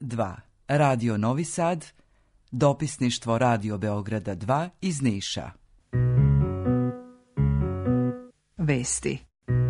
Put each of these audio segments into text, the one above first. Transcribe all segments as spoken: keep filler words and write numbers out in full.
dva Radio Novi Sad, dopisništvo Radio Beograda dva iz Niša. Vesti.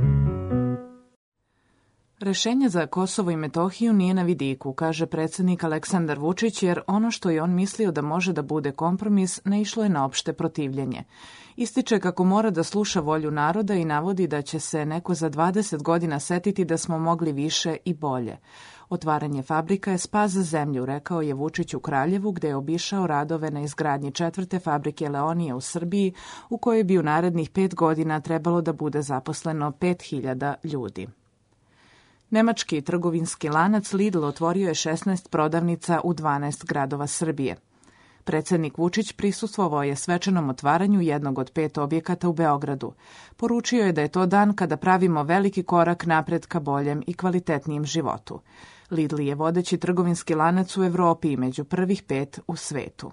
Rešenje za Kosovo i Metohiju nije na vidiku, kaže predsjednik Aleksandar Vučić, jer ono što je on mislio da može da bude kompromis ne išlo je na opšte protivljenje. Ističe kako mora da sluša volju naroda i navodi da će se neko za dvadeset godina setiti da smo mogli više i bolje. Otvaranje fabrika je spas za zemlju, rekao je Vučić u Kraljevu, gde je obišao radove na izgradnji četvrte fabrike Leonije u Srbiji, u kojoj bi u narednih pet godina trebalo da bude zaposleno pet hiljada ljudi. Nemački trgovinski lanac Lidl otvorio je šesnaest prodavnica u dvanaest gradova Srbije. Predsjednik Vučić prisustvovao je svečanom otvaranju jednog od pet objekata u Beogradu. Poručio je da je to dan kada pravimo veliki korak napred ka boljem i kvalitetnijem životu. Lidl je vodeći trgovinski lanac u Evropi i među prvih pet u svetu.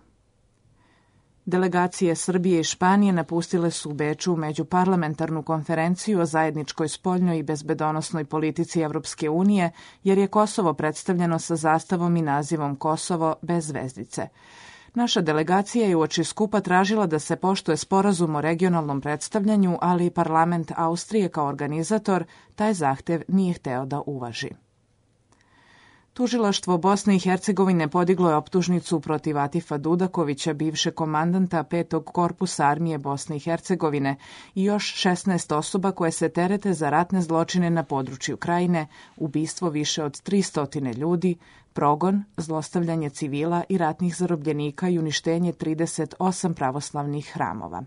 Delegacije Srbije i Španije napustile su u Beču međuparlamentarnu konferenciju o zajedničkoj spoljnoj i bezbedonosnoj politici Evropske unije, jer je Kosovo predstavljeno sa zastavom i nazivom Kosovo bez zvezdice. Naša delegacija je uoči skupa tražila da se poštuje sporazum o regionalnom predstavljanju, ali parlament Austrije kao organizator taj zahtev nije hteo da uvaži. Tužilaštvo Bosne i Hercegovine podiglo je optužnicu protiv Atifa Dudakovića, bivšeg komandanta petog korpusa armije Bosne i Hercegovine, i još šesnaest osoba koje se terete za ratne zločine na području Krajine, ubistvo više od tristo ljudi, progon, zlostavljanje civila i ratnih zarobljenika i uništenje trideset osam pravoslavnih hramova.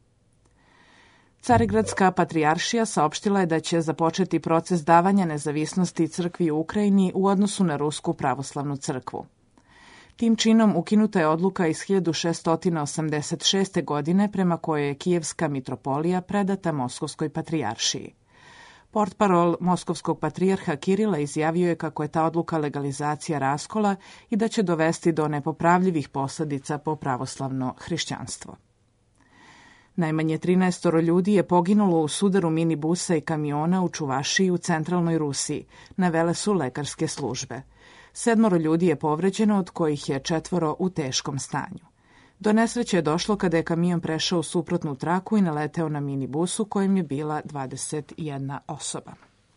Carigradska patrijaršija saopštila je da će započeti proces davanja nezavisnosti crkvi u Ukrajini u odnosu na Rusku pravoslavnu crkvu. Tim činom ukinuta je odluka iz hiljadu šeststo osamdeset šeste. godine prema kojoj je Kijevska mitropolija predata Moskovskoj patrijaršiji. Portparol Moskovskog patrijarha Kirila izjavio je kako je ta odluka legalizacija raskola i da će dovesti do nepopravljivih posljedica po pravoslavno hrišćanstvo. Najmanje trinaest ljudi je poginulo u sudaru minibusa i kamiona u Čuvašiji u centralnoj Rusiji, navele su lekarske službe. Sedmoro ljudi je povređeno, od kojih je četvoro u teškom stanju. Do nesreće je došlo kada je kamion prešao u suprotnu traku i naleteo na minibusu kojem je bila dvadeset jedna osoba.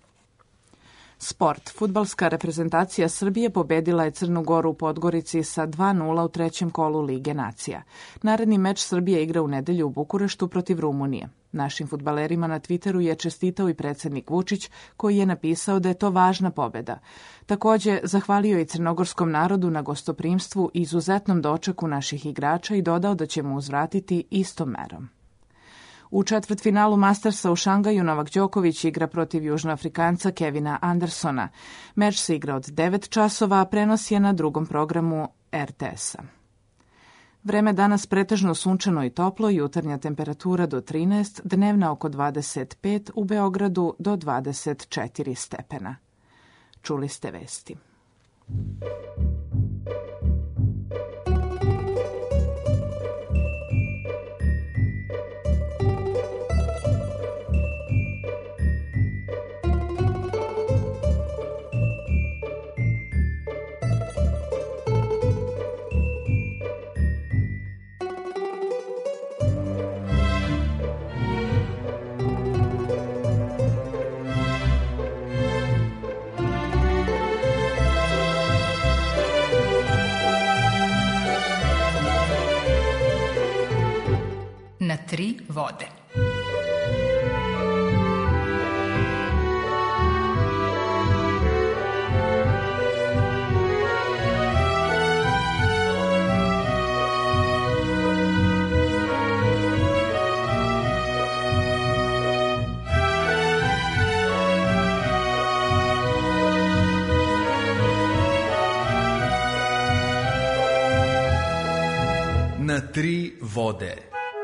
Sport. Fudbalska reprezentacija Srbije pobedila je Crnu Goru u Podgorici sa dva nula u trećem kolu Lige nacija. Naredni meč Srbije igra u nedelju u Bukureštu protiv Rumunije. Našim fudbalerima na Twitteru je čestitao i predsjednik Vučić, koji je napisao da je to važna pobeda. Također, zahvalio i crnogorskom narodu na gostoprimstvu i izuzetnom dočeku naših igrača i dodao da ćemo uzvratiti istom merom. U četvrtfinalu Mastersa u Šangaju Novak Đoković igra protiv Južnoafrikanca Kevina Andersona. Meč se igra od devet časova, a prenos je na drugom programu er te esa. Vreme danas pretežno sunčano i toplo, jutarnja temperatura do trinaest, dnevna oko dvadeset pet, u Beogradu do dvadeset četiri stepena. Čuli ste vesti. Na tri vode. Na tri vode.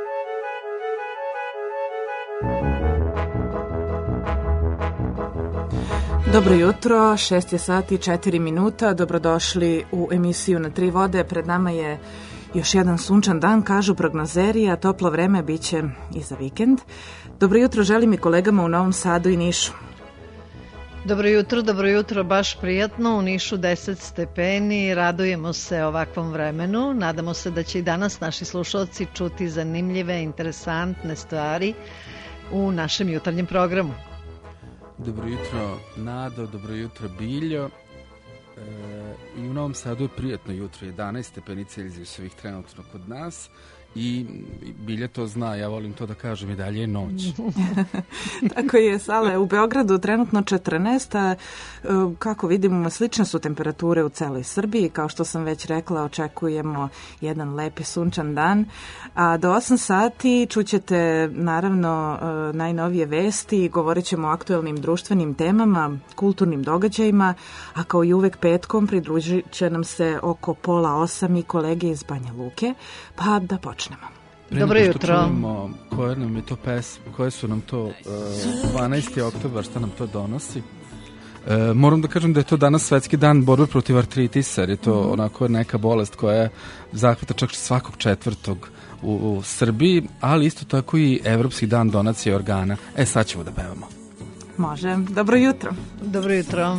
Dobro jutro, šest je sati i četiri minuta, dobrodošli u emisiju Na tri vode. Pred nama je još jedan sunčan dan, kažu prognozeri, a toplo vreme bit će i za vikend. Dobro jutro želim i kolegama u Novom Sadu i Nišu. Dobro jutro, dobro jutro, baš prijatno, u Nišu deset stepeni, radujemo se ovakvom vremenu, nadamo se da će i danas naši slušalci čuti zanimljive, interesantne stvari u našem jutarnjem programu. Dobro jutro Nado, dobro jutro Biljo, e, i u Novom Sadu je prijatno jutro, jedanaest stepeni Celzijusovih trenutno kod nas. I Bilje to zna, ja volim to da kažem, i dalje je noć. Tako je, Sale. U Beogradu trenutno četrnaest, a kako vidimo, slične su temperature u celoj Srbiji. Kao što sam već rekla, očekujemo jedan lepi sunčan dan. A do osam sati čućete naravno najnovije vesti, govorit ćemo o aktuelnim društvenim temama, kulturnim događajima, a kao i uvek petkom pridružit će nam se oko pola osam i kolege iz Banja Luke, pa da počnemo. Dobro jutro. Čujemo koje, nam je to pes, koje su nam to uh, dvanaesti oktobar, šta nam to donosi. Uh, moram da kažem da je to danas svetski dan borbe protiv artritisa, jer je to mm. onako neka bolest koja zahvata čak svakog četvrtog u, u Srbiji, ali isto tako i Evropski dan donacije organa. E, sad ćemo da pevamo. Može. Dobro jutro. Dobro jutro.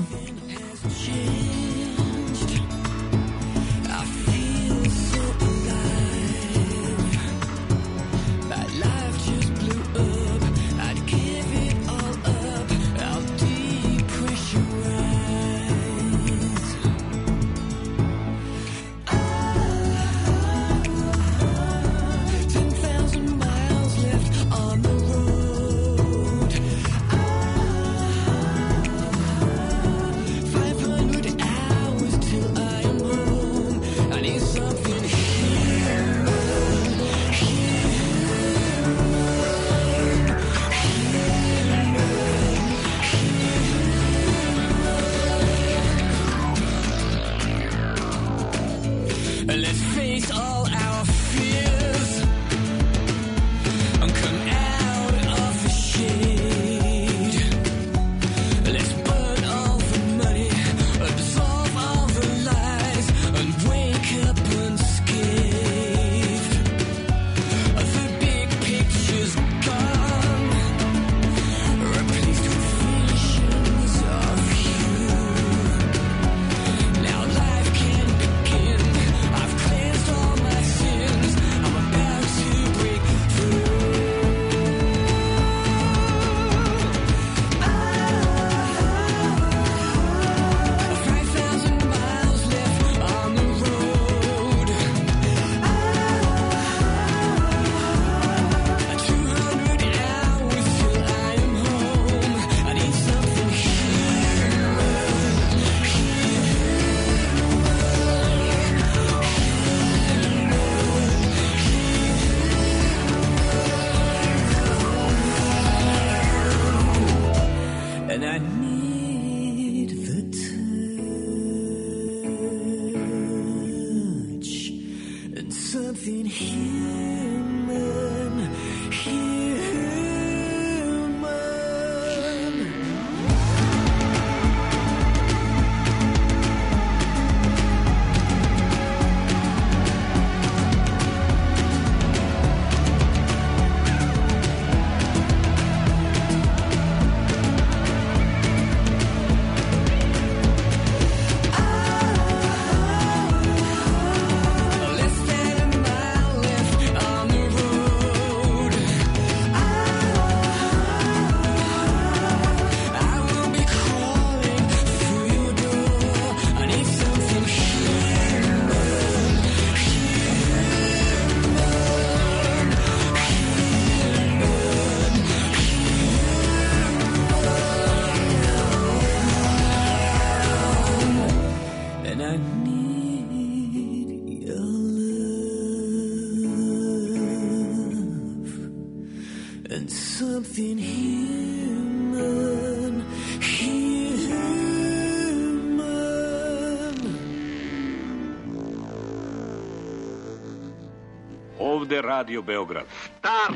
Ovde Radio Beograd. Stop!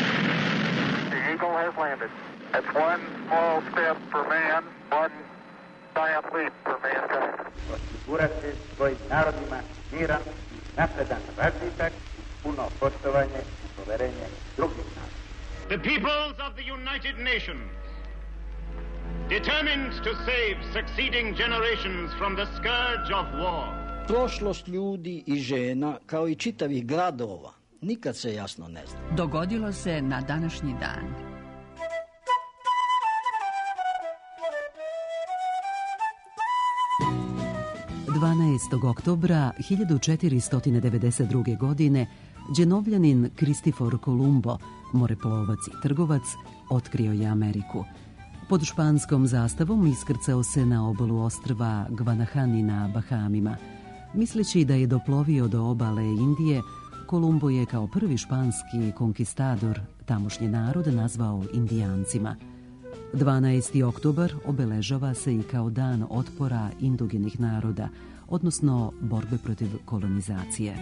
The Eagle has landed. That's one small step for man, one giant leap for mankind. Osigurati svojim narodima miran, napredan razvitak, puno poštovanje i poverenje drugih naroda. The peoples of the United Nations determined to save succeeding generations from the scourge of war. Prošlost ljudi i žena, kao i čitavih gradova, nikad se jasno ne zna. Dogodilo se na današnji dan. dvanaestog oktobra hiljadu četiristo devedeset druge. godine Đenovljanin Kristifor Kolumbo, moreplovac i trgovac, otkrio je Ameriku. Pod španskom zastavom iskrcao se na obalu ostrva Guanahani na Bahamima. Misleći da je doplovio do obale Indije, Kolumbo je kao prvi španski konkistador tamošnji narod nazvao Indijancima. dvanaesti oktobar obeležava se i kao dan otpora indogenih naroda, odnosno borbe protiv kolonizacije.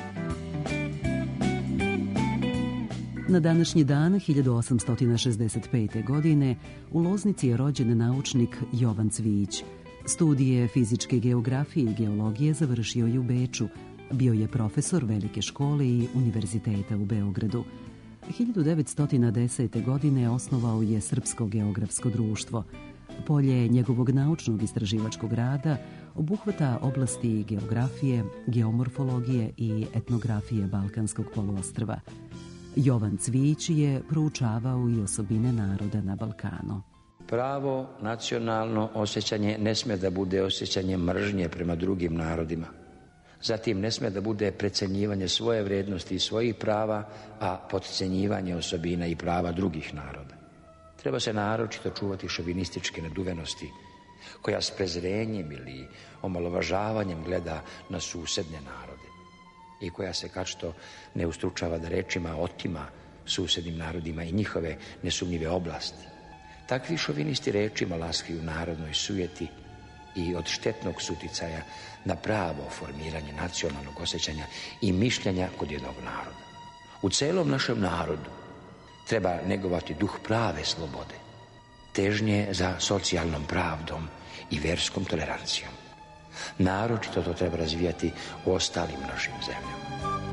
Na današnji dan hiljadu osamsto šezdeset pete. godine u Loznici je rođen naučnik Jovan Cvijić. Studije fizičke geografije i geologije završio je u Beču. Bio je profesor Velike škole i Univerziteta u Beogradu. hiljadu devetsto desete. godine osnovao je Srpsko geografsko društvo. Polje njegovog naučnog istraživačkog rada obuhvata oblasti geografije, geomorfologije i etnografije Balkanskog poluostrva. Jovan Cvijić je proučavao i osobine naroda na Balkanu. Pravo nacionalno osjećanje ne sme da bude osjećanje mržnje prema drugim narodima. Zatim ne sme da bude precenjivanje svoje vrednosti i svojih prava, a potcenjivanje osobina i prava drugih naroda. Treba se naročito čuvati šovinističke naduvenosti, koja s prezrenjem ili omalovažavanjem gleda na susedne narode i koja se kačto ne ustručava da rečima otima susednim narodima i njihove nesumnjive oblasti. Takvi šovinisti rečima laskaju narodnoj sujeti i od štetnog suticaja na pravo formiranje nacionalnog osjećanja i mišljenja kod jednog naroda. U celom našem narodu treba negovati duh prave slobode, težnje za socijalnom pravdom i verskom tolerancijom. Naročito to treba razvijati u ostalim našim zemljama.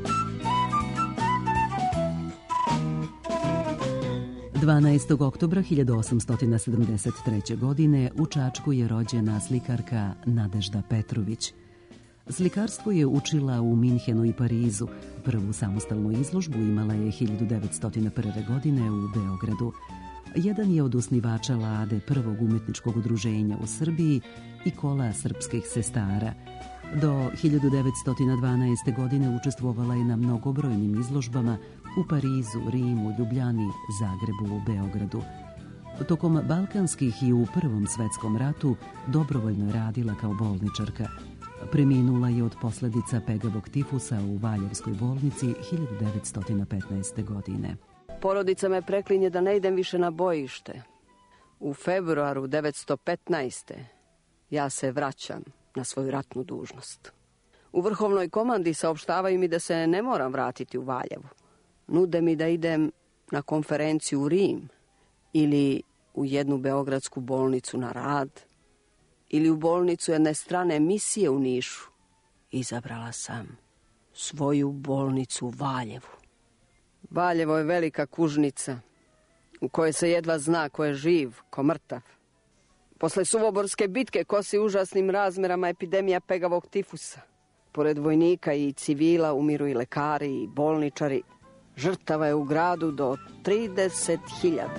dvanaestog oktobra hiljadu osamsto sedamdeset treće. godine u Čačku je rođena slikarka Nadežda Petrović. Slikarstvo je učila u Minhenu i Parizu. Prvu samostalnu izložbu imala je hiljadu devetsto prve. godine u Beogradu. Jedan je od osnivača Lade, prvog umetničkog udruženja u Srbiji i kola srpskih sestara. Do hiljadu devetsto dvanaeste. godine učestvovala je na mnogobrojnim izložbama u Parizu, Rimu, Ljubljani, Zagrebu, Beogradu. Tokom balkanskih i u Prvom svetskom ratu dobrovoljno je radila kao bolničarka. Preminula je od posljedica pegavog tifusa u Valjevskoj bolnici hiljadu devetsto petnaeste. godine. Porodica me preklinje da ne idem više na bojište. U februaru devetsto petnaeste. ja se vraćam na svoju ratnu dužnost. U vrhovnoj komandi saopštavaju mi da se ne moram vratiti u Valjevo. Nude mi da idem na konferenciju u Rim ili u jednu beogradsku bolnicu na rad ili u bolnicu jedne strane misije u Nišu. Izabrala sam svoju bolnicu u Valjevu. Valjevo je velika kužnica u kojoj se jedva zna ko je živ, ko mrtav. Posle Suvoborske bitke kosi užasnim razmerama epidemija pegavog tifusa. Pored vojnika i civila umiru i lekari i bolničari. Žrtava je u gradu do trideset hiljada.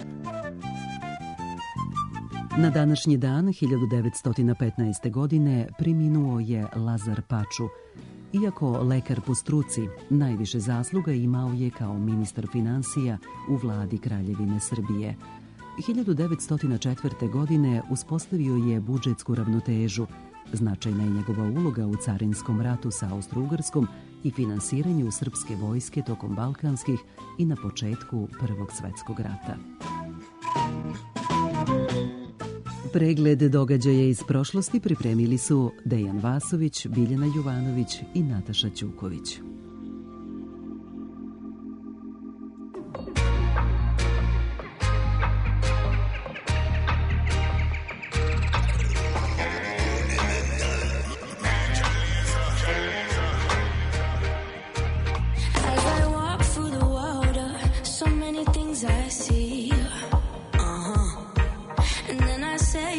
Na današnji dan hiljadu devetsto petnaeste. godine preminuo je Lazar Paču. Iako lekar po struci, najviše zasluga imao je kao ministar finansija u vladi Kraljevine Srbije. hiljadu devetsto četvrte. godine uspostavio je budžetsku ravnotežu. Značajna je njegova uloga u carinskom ratu sa Austro-Ugarskom i finansiranju srpske vojske tokom balkanskih i na početku Prvog svetskog rata. Pregled događaja iz prošlosti pripremili su Dejan Vasović, Biljana Jovanović i Nataša Ćuković. I say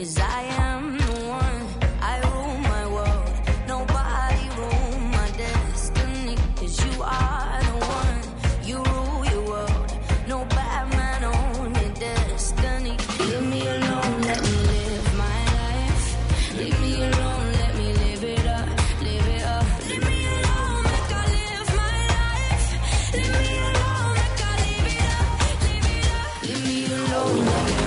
'cause I am the one. I rule my world. Nobody rule my destiny, 'cause you are the one. You rule your world. No bad man on your destiny. Leave me alone, let me live my life. Leave me alone, let me live it up, live it up. Leave me alone, make I live my life. Leave me alone, make I live it up, live it up. Leave me alone, let me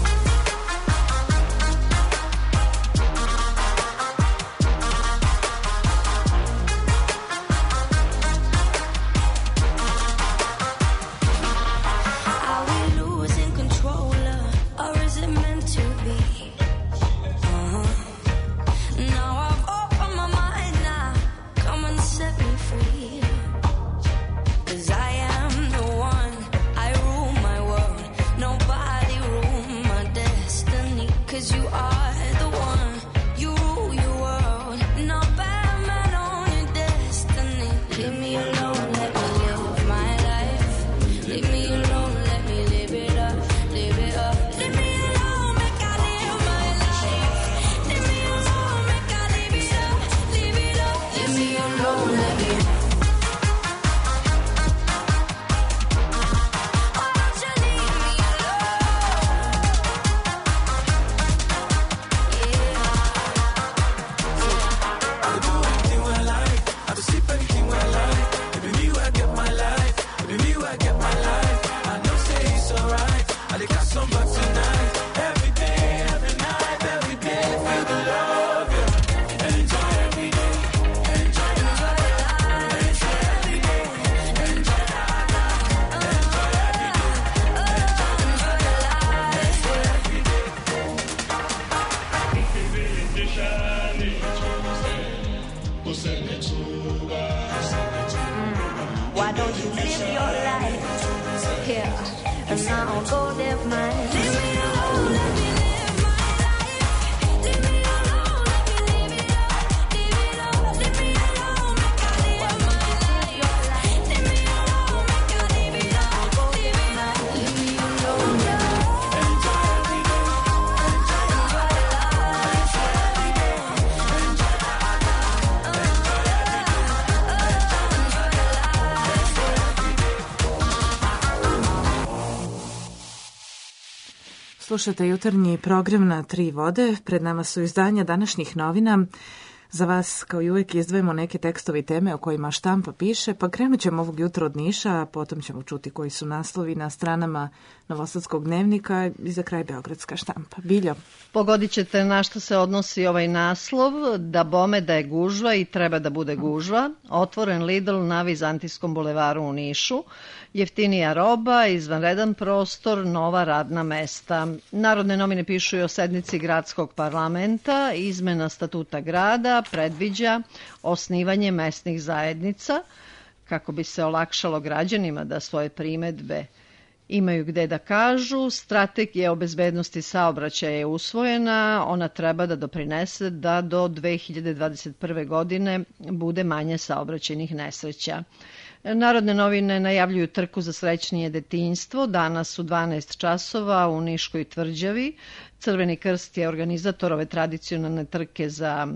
Slušate jutarnji program na Tri vode. Pred nama su izdanja današnjih novina. Za vas, kao i uvek, izdvajamo neke tekstove i teme o kojima štampa piše, pa krenut ćemo ovog jutra od Niša, a potom ćemo čuti koji su naslovi na stranama Novosadskog dnevnika i za kraj Beogradska štampa. Biljo. Pogodit ćete na što se odnosi ovaj naslov, da bome da je gužva i treba da bude gužva. Otvoren Lidl na Vizantijskom bulevaru u Nišu. Jeftinija roba, izvanredan prostor, nova radna mesta. Narodne novine pišu i o sednici gradskog parlamenta. Izmena statuta grada predviđa osnivanje mesnih zajednica kako bi se olakšalo građanima da svoje primedbe imaju gde da kažu. Strategija o bezbednosti saobraćaja je usvojena. Ona treba da doprinese da do dve hiljade dvadeset prve. godine bude manje saobraćajnih nesreća. Narodne novine najavljuju trku za srećnije detinjstvo. Danas u dvanaest časova u Niškoj tvrđavi. Crveni krst je organizator ove tradicionalne trke za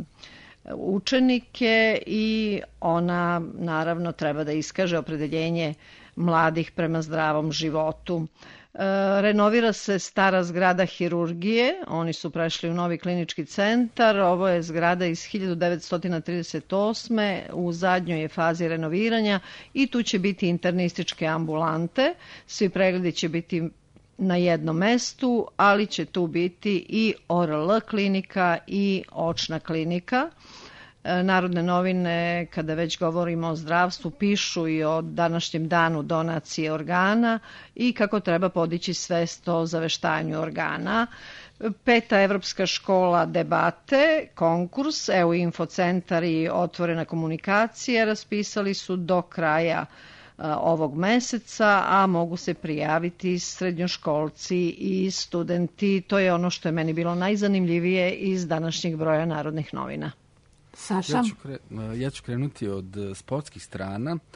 učenike i ona naravno treba da iskaže opredeljenje mladih prema zdravom životu. E, renovira se stara zgrada hirurgije, oni su prešli u novi klinički centar, ovo je zgrada iz hiljadu devetsto trideset osme. U zadnjoj je fazi renoviranja i tu će biti internističke ambulante, svi pregledi će biti na jednom mestu, ali će tu biti i O R L klinika i očna klinika. Narodne novine, kada već govorimo o zdravstvu, pišu i o današnjem danu donacije organa i kako treba podići svest o zaveštanju organa. Peta evropska škola debate, konkurs, E U Infocentar i otvorena komunikacija raspisali su do kraja ovog meseca, a mogu se prijaviti srednjoškolci i studenti. To je ono što je meni bilo najzanimljivije iz današnjeg broja Narodnih novina. Saša? Ja ću, kre, ja ću krenuti od sportskih strana.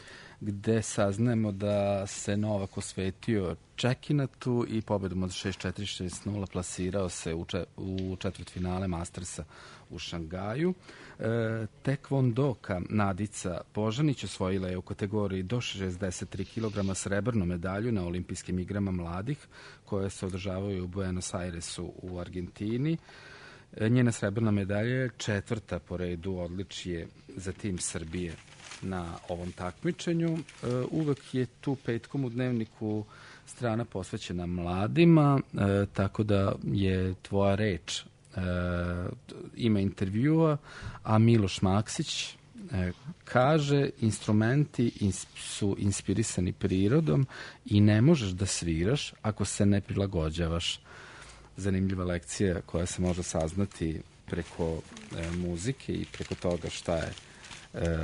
gde saznajemo da se Novak osvetio Čekinatu i pobedom od šest četiri šest nula plasirao se u, če, u četvrtfinale Mastersa u Šangaju. E, Tekvondoka Nadica Božanić osvojila je u kategoriji do šezdeset tri kilograma srebrnu medalju na olimpijskim igrama mladih koje se održavaju u Buenos Airesu u Argentini. E, njena srebrna medalja je četvrta po redu odličje za tim Srbije na ovom takmičenju. E, uvek je tu petkom u dnevniku strana posvećena mladima, e, tako da je tvoja reč e, ime intervjua, a Miloš Maksić e, kaže instrumenti ins, su inspirisani prirodom i ne možeš da sviraš ako se ne prilagođavaš. Zanimljiva lekcija koja se može saznati preko e, muzike i preko toga šta je e,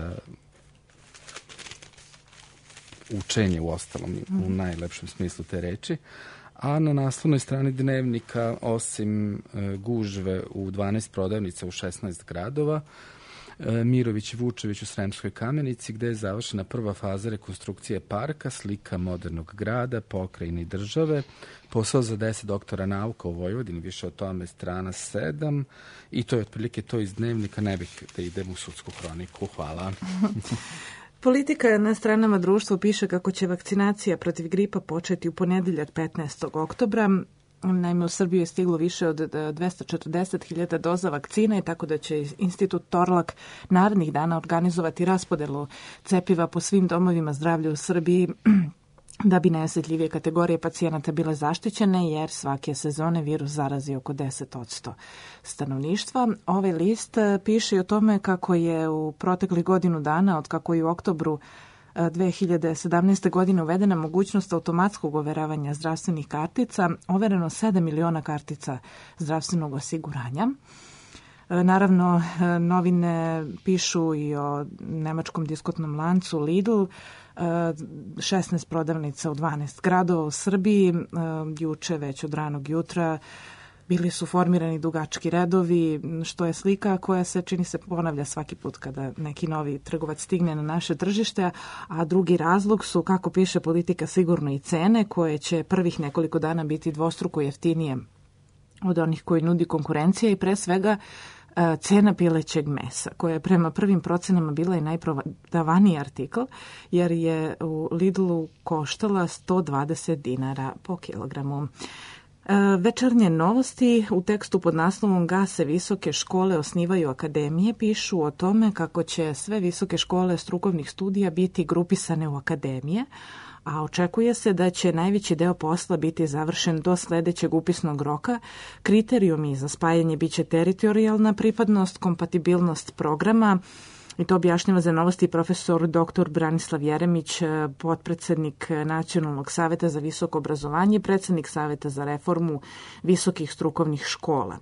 učenje u ostalom, mm. u najlepšem smislu te reči. A na naslovnoj strani dnevnika, osim e, gužve u dvanaest prodavnica u šesnaest gradova, e, Mirović i Vučević u Sremskoj Kamenici, gde je završena prva faza rekonstrukcije parka, slika modernog grada, pokrajine i države, posao za deset doktora nauka u Vojvodini, više o tome strana sedam, i to je otprilike to iz dnevnika, ne bih da idem u sudsku hroniku. Hvala. Politika na stranama društva piše kako će vakcinacija protiv gripa početi u ponedeljak petnaestog oktobra. Naime, u Srbiju je stiglo više od dvesta četrdeset hiljada doza vakcine i tako da će Institut Torlak narednih dana organizovati raspodelu cepiva po svim domovima zdravlja u Srbiji da bi najosjetljivije kategorije pacijenata bile zaštićene, jer svake sezone virus zarazi oko deset posto stanovništva. Ovaj list piše i o tome kako je u proteklih godinu dana, od kako je u oktobru dve hiljade sedamnaeste. godine uvedena mogućnost automatskog overavanja zdravstvenih kartica, overeno sedam miliona kartica zdravstvenog osiguranja. Naravno, novine pišu i o nemačkom diskotnom lancu Lidl, šesnaest prodavnica u dvanaest gradova u Srbiji. Juče već od ranog jutra bili su formirani dugački redovi, što je slika koja se, čini se, ponavlja svaki put kada neki novi trgovac stigne na naše tržište, a drugi razlog su, kako piše Politika, sigurno i cene koje će prvih nekoliko dana biti dvostruko jeftinije od onih koji nudi konkurencija i pre svega cena pilećeg mesa, koja je prema prvim procenama bila i najprodavaniji artikl, jer je u Lidlu koštala sto dvadeset dinara po kilogramu. Večernje novosti u tekstu pod naslovom Gase visoke škole, osnivaju akademije, pišu o tome kako će sve visoke škole strukovnih studija biti grupisane u akademije, a očekuje se da će najveći deo posla biti završen do sledećeg upisnog roka. Kriterijumi za spajanje biće teritorijalna pripadnost, kompatibilnost programa, i to objašnjava za novosti profesor doktor Branislav Jeremić, potpredsednik Nacionalnog saveta za visoko obrazovanje, predsednik Saveta za reformu visokih strukovnih škola.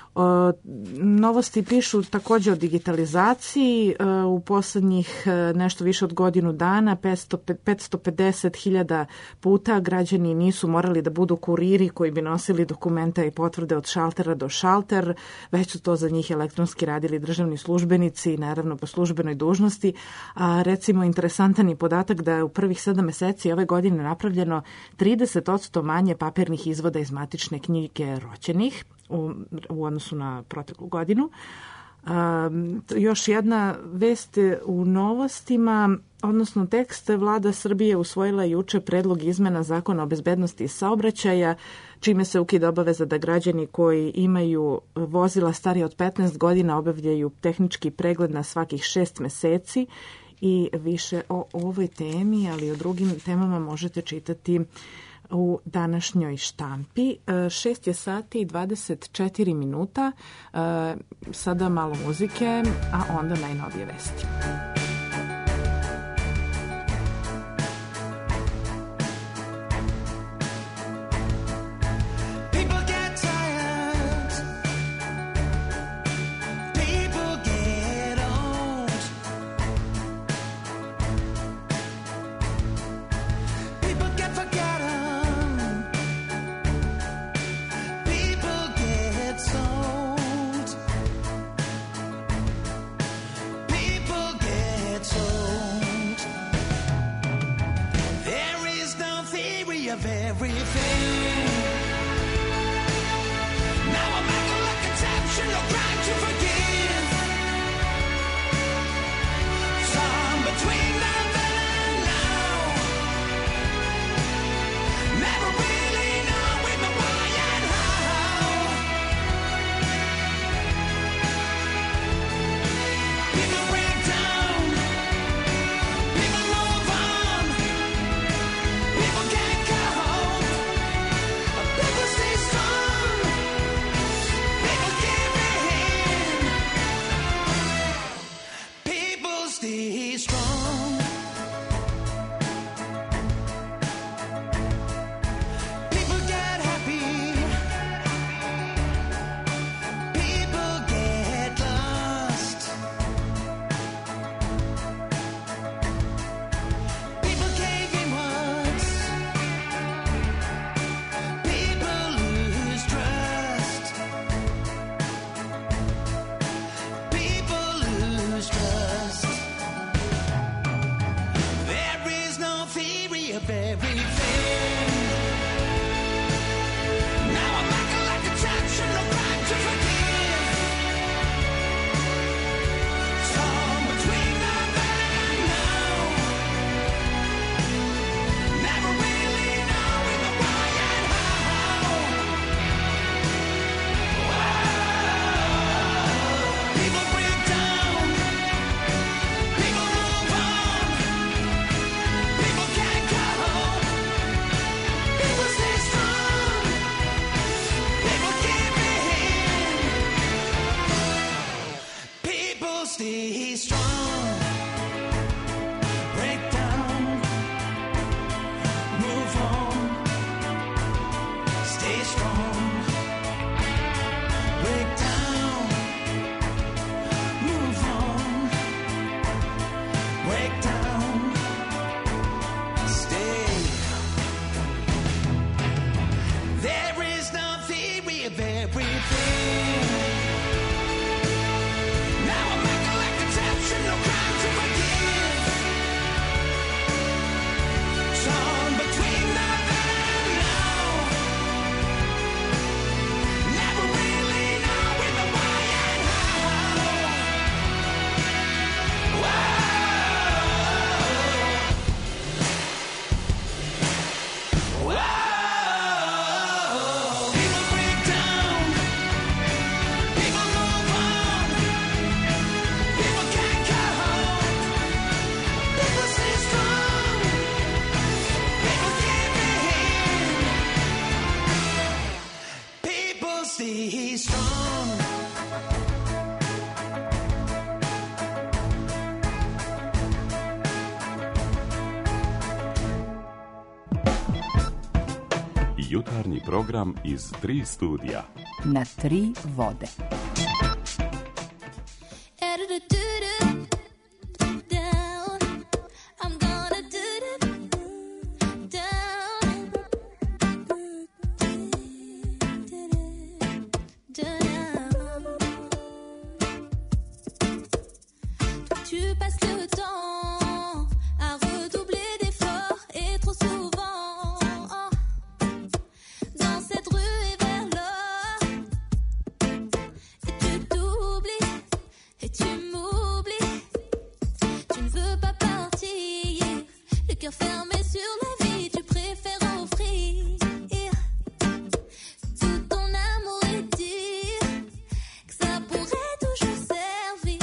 Novosti pišu takođe o digitalizaciji. U poslednjih nešto više od godinu dana petsto pedeset hiljada puta građani nisu morali da budu kuriri koji bi nosili dokumenta i potvrde od šaltera do šalter, već su to za njih elektronski radili državni službenici, naravno po službenoj dužnosti. A recimo, interesantan je podatak da je u prvih sedam meseci ove godine napravljeno trideset posto manje papirnih izvoda iz matične knjige rođenih U, u odnosu na proteklu godinu. Um, još jedna vest u novostima, odnosno tekst, Vlada Srbije usvojila juče predlog izmena Zakona o bezbednosti saobraćaja, čime se ukida obaveza da građani koji imaju vozila starije od petnaest godina obavljaju tehnički pregled na svakih šest meseci. I više o ovoj temi, ali i o drugim temama možete čitati u današnjoj štampi. Šest je sati i dvadeset četiri minuta. Sada malo muzike, a onda najnovije vesti. People get stay strong. Break down, move on, stay strong. Break down, move on, break down, stay. There is no theory of everything. Now I'm acting like attention, no crime to forgive. Torn between the then and now. Never really knowing the why and how. Whoa. Whoa. People break down. People move on. People can't cope. People stay strong. People give in. People stay strong. Jutarnji program iz tri studija. Na tri vode. I'm gonna do it down. Tu passes le temps à redoubler d'efforts et trop souvent dans cette rue et vers l'or. Et tu t'oublies et tu m'oublies. Tu ne veux pas partir, le cœur fermé sur la vie. Tu préfères offrir tout ton amour et dire que ça pourrait toujours servir.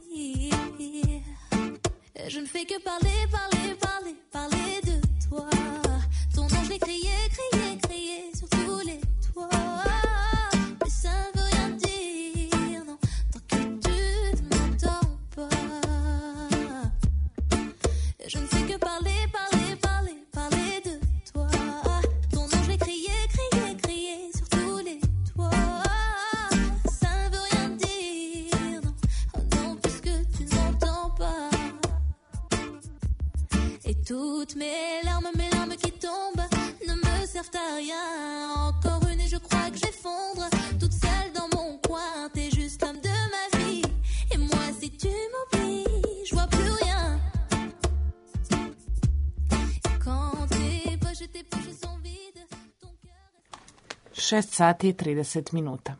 Je ne fais que parler, parler, parler, parler de toi. Ton nom je l'ai crié, crié, crié sur tous les toits. Mais ça ne veut rien dire, non, tant que tu ne m'entends pas. Je ne fais que parler, parler, parler, parler de toi. Ton nom je l'ai crié, crié, crié sur tous les toits. Ça ne veut rien dire, non, oh non, puisque tu n'entends pas. Et toutes mes larmes, mes larmes qui tombent ne me servent à rien. Encore une et je crois que j'effondre. Toute seule dans mon coin, t'es juste l'homme de ma vie. Et moi si tu m'oublies, je vois plus rien. Et quand tes poches, tes poches sont vides, ton cœur est... šest sati i trideset minuta.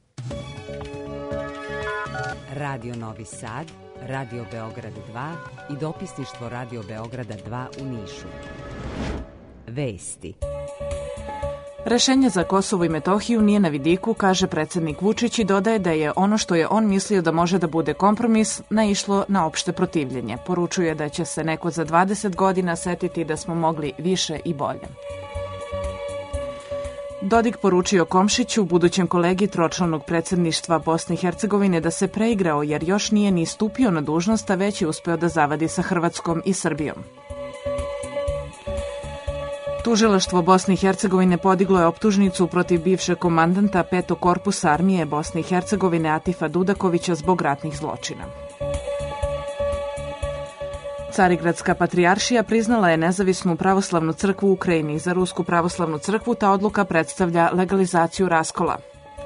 Radio Novi Sad, Radio Beograd dva i dopisništvo Radio Beograda dva u Nišu. Vesti. Rešenje za Kosovo i Metohiju nije na vidiku, kaže predsjednik Vučić i dodaje da je ono što je on mislio da može da bude kompromis naišlo na opšte protivljenje. Poručuje da će se neko za dvadeset godina setiti da smo mogli više i bolje. Dodik poručio Komšiću, budućem kolegi tročlanog predsjedništva Bosne i Hercegovine, da se preigrao jer još nije ni stupio na dužnost, a već je uspeo da zavadi sa Hrvatskom i Srbijom. Tužilaštvo Bosne i Hercegovine podiglo je optužnicu protiv bivšeg komandanta petog korpusa armije Bosne i Hercegovine Atifa Dudakovića zbog ratnih zločina. Carigradska patrijaršija priznala je nezavisnu pravoslavnu crkvu u Ukrajini. Za Rusku pravoslavnu crkvu ta odluka predstavlja legalizaciju raskola.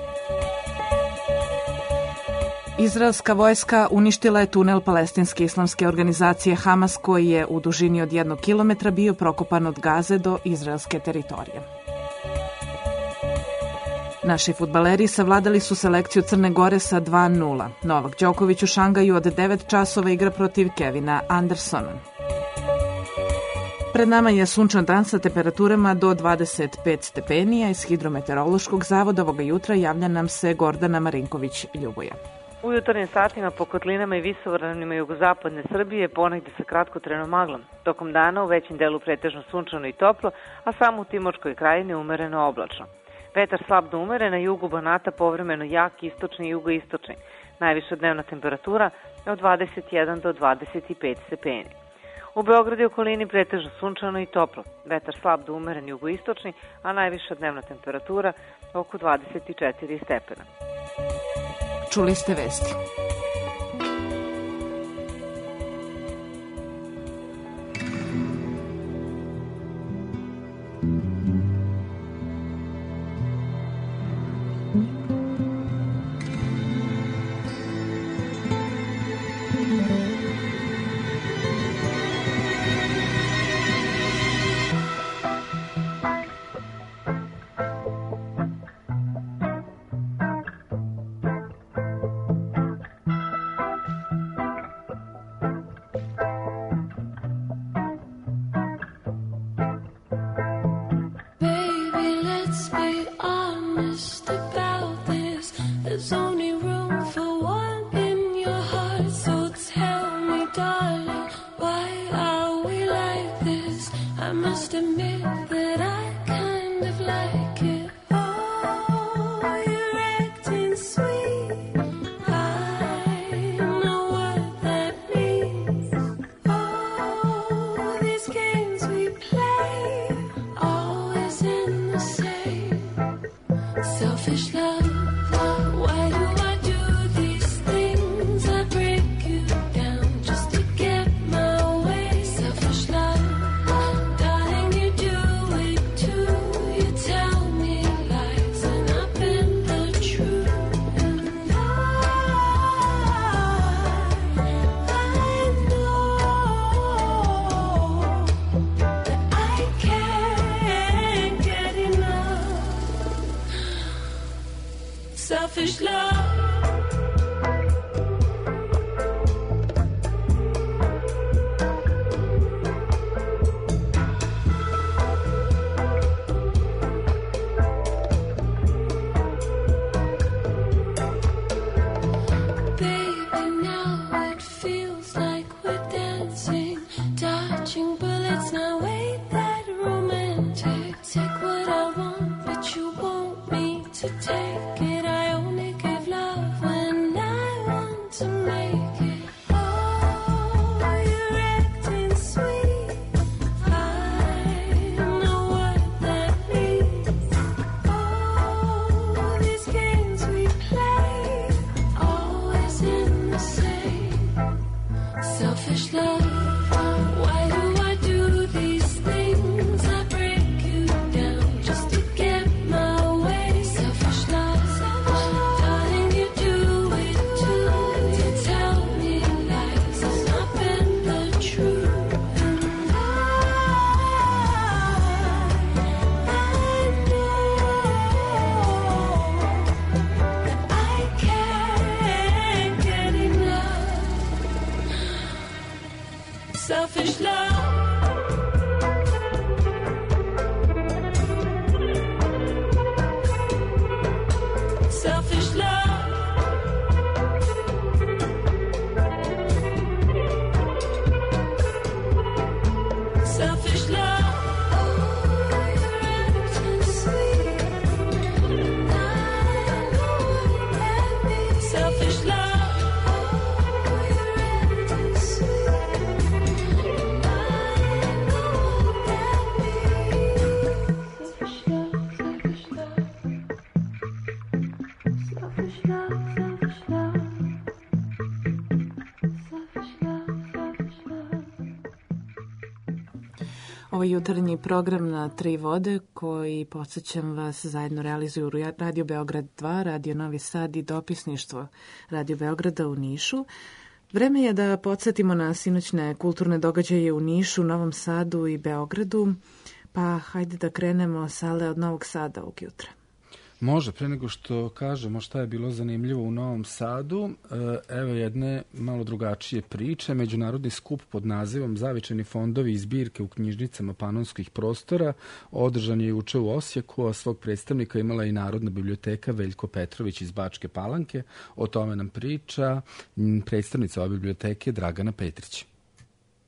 Izraelska vojska uništila je tunel palestinske islamske organizacije Hamas koji je u dužini od jednog kilometra bio prokopan od Gaze do izraelske teritorije. Naši fudbaleri savladali su selekciju Crne Gore sa dva nula. Novak Đoković u Šangaju od devet časova igra protiv Kevina Andersona. Pred nama je sunčan dan sa temperaturama do dvadeset pet stepeni, a iz Hidrometeorološkog zavoda ovoga jutra javlja nam se Gordana Marinković-Ljuboja. U jutarnjim satima po kotlinama i visoravnima jugozapadne Srbije ponegde sa kratkotrenom maglom. Tokom dana u većem delu pretežno sunčano i toplo, a samo u Timočkoj krajini umereno oblačno. Vetar slab do umeren, na jugu Banata povremeno jak, istočni i jugoistočni. Najviša dnevna temperatura od dvadeset jedan do dvadeset pet stepeni. U Beogradu i okolini pretežno sunčano i toplo. Vetar slab do umeren jugoistočni, a najviša dnevna temperatura oko dvadeset četiri stepena. Čuli ste vesti. Selfish love. Selfish love. Selfish love. Selfish love. Selfish love. Ovo jutarnji program na Tri vode koji, podsjećam vas, zajedno realizuju Radio Beograd dva, Radio Novi Sad i dopisništvo Radio Beograda u Nišu. Vreme je da podsjetimo na sinoćne kulturne događaje u Nišu, Novom Sadu i Beogradu, pa hajde da krenemo sale od Novog Sada ovog jutra. Može, pre nego što kažemo šta je bilo zanimljivo u Novom Sadu, evo jedne malo drugačije priče. Međunarodni skup pod nazivom Zavičajni fondovi i zbirke u knjižnicama panonskih prostora održan je juče u Osijeku, a svog predstavnika imala i Narodna biblioteka Veljko Petrović iz Bačke Palanke. O tome nam priča predstavnica ove biblioteke Dragana Petrić.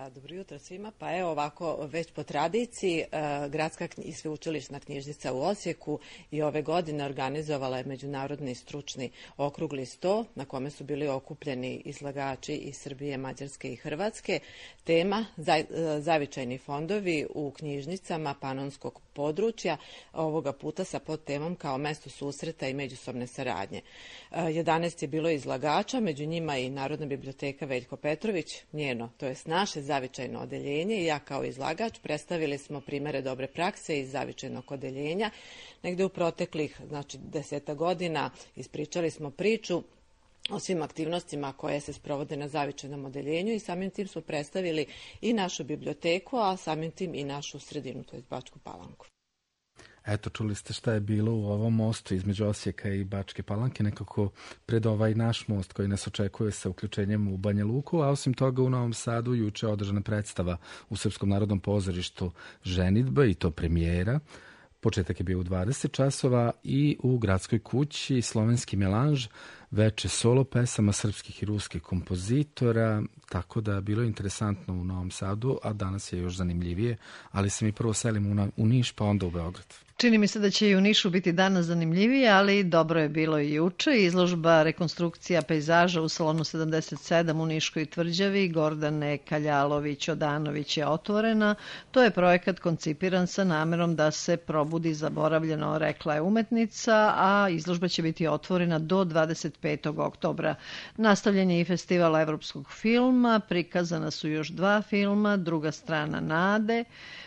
Da, dobro jutro svima. Pa evo ovako, već po tradiciji, Gradska i sveučilišna knjižnica u Osijeku i ove godine organizovala je međunarodni stručni okrugli sto na kome su bili okupljeni izlagači iz Srbije, Mađarske i Hrvatske. Tema zavičajni fondovi u knjižnicama panonskog područja, ovoga puta sa podtemom kao mesto susreta i međusobne saradnje. jedanaest je bilo izlagača, među njima i Narodna biblioteka Veljko Petrović, njeno, to jest naše zavičajno odeljenje, i ja kao izlagač predstavili smo primere dobre prakse iz zavičajnog odeljenja. Negde u proteklih, znači, deseta godina ispričali smo priču o svim aktivnostima koje se sprovode na zavičajnom odeljenju i samim tim smo predstavili i našu biblioteku, a samim tim i našu sredinu, to je Bačku Palanku. Eto, čuli ste šta je bilo u ovom mostu između Osijeka i Bačke Palanke, nekako pred ovaj naš most koji nas očekuje sa uključenjem u Banja Luku, a osim toga u Novom Sadu juče održana predstava u Srpskom narodnom pozorištu Ženidba, i to premijera. Početak je bio u dvadeset časova i u Gradskoj kući slovenski melanž, veče solo pesama srpskih i ruskih kompozitora, tako da je bilo interesantno u Novom Sadu, a danas je još zanimljivije, ali se mi prvo selimo u Niš, pa onda u Beograd. Čini mi se da će i u Nišu biti danas zanimljivije, ali dobro je bilo i juče. Izložba rekonstrukcija pejzaža u salonu sedamdeset sedam u Niškoj tvrđavi Gordane Kaljalović-Odanović je otvorena. To je projekat koncipiran sa namerom da se probudi zaboravljeno, rekla je umetnica, a izložba će biti otvorena do dvadeset petog oktobra. Nastavljen je i festival evropskog filma, prikazana su još dva filma, Druga strana nade,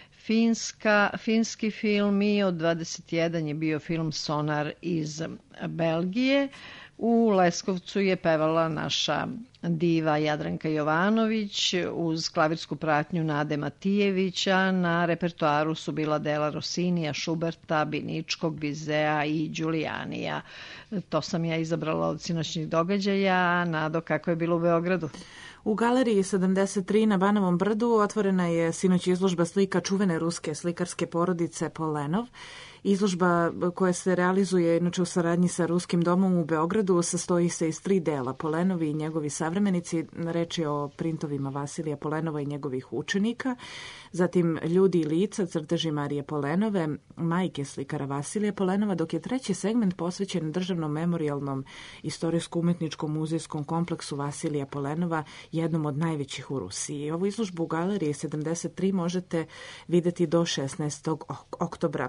Finska, finski film, i od dvadeset jedan je bio film Sonar iz Belgije. U Leskovcu je pevala naša diva Jadranka Jovanović uz klavirsku pratnju Nade Matijevića. Na repertoaru su bila dela Rosinija, Šuberta, Biničkog, Bizea i Đulijanija. To sam ja izabrala od sinoćnih događaja. Nado, kako je bilo u Beogradu? U galeriji sedamdeset tri na Banovom brdu otvorena je sinoć izložba slika čuvene ruske slikarske porodice Polenov. Izložba koja se realizuje inače u saradnji sa Ruskim domom u Beogradu sastoji se iz tri dela: Polenovi i njegovi savremenici, reč je o printovima Vasilija Polenova i njegovih učenika, zatim Ljudi i lica, crteži Marije Polenove, majke slikara Vasilija Polenova, dok je treći segment posvećen državnom memorijalnom istorijsko-umetničkom muzejskom kompleksu Vasilija Polenova, jednom od najvećih u Rusiji. Ovu izložbu u galeriji sedamdeset tri možete videti do šesnaestog oktobra.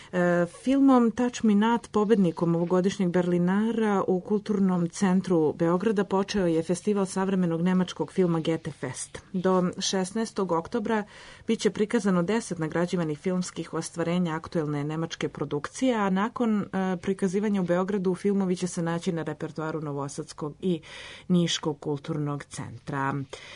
Filmom Touch Me Not, pobednikom ovogodišnjeg Berlinara u Kulturnom centru Beograda, počeo je festival savremenog nemačkog filma Goethe Fest. Do šesnaestog oktobra bit će prikazano deset nagrađivanih filmskih ostvarenja aktuelne nemačke produkcije, a nakon prikazivanja u Beogradu filmovi će se naći na repertoaru Novosadskog i Niškog kulturnog centra.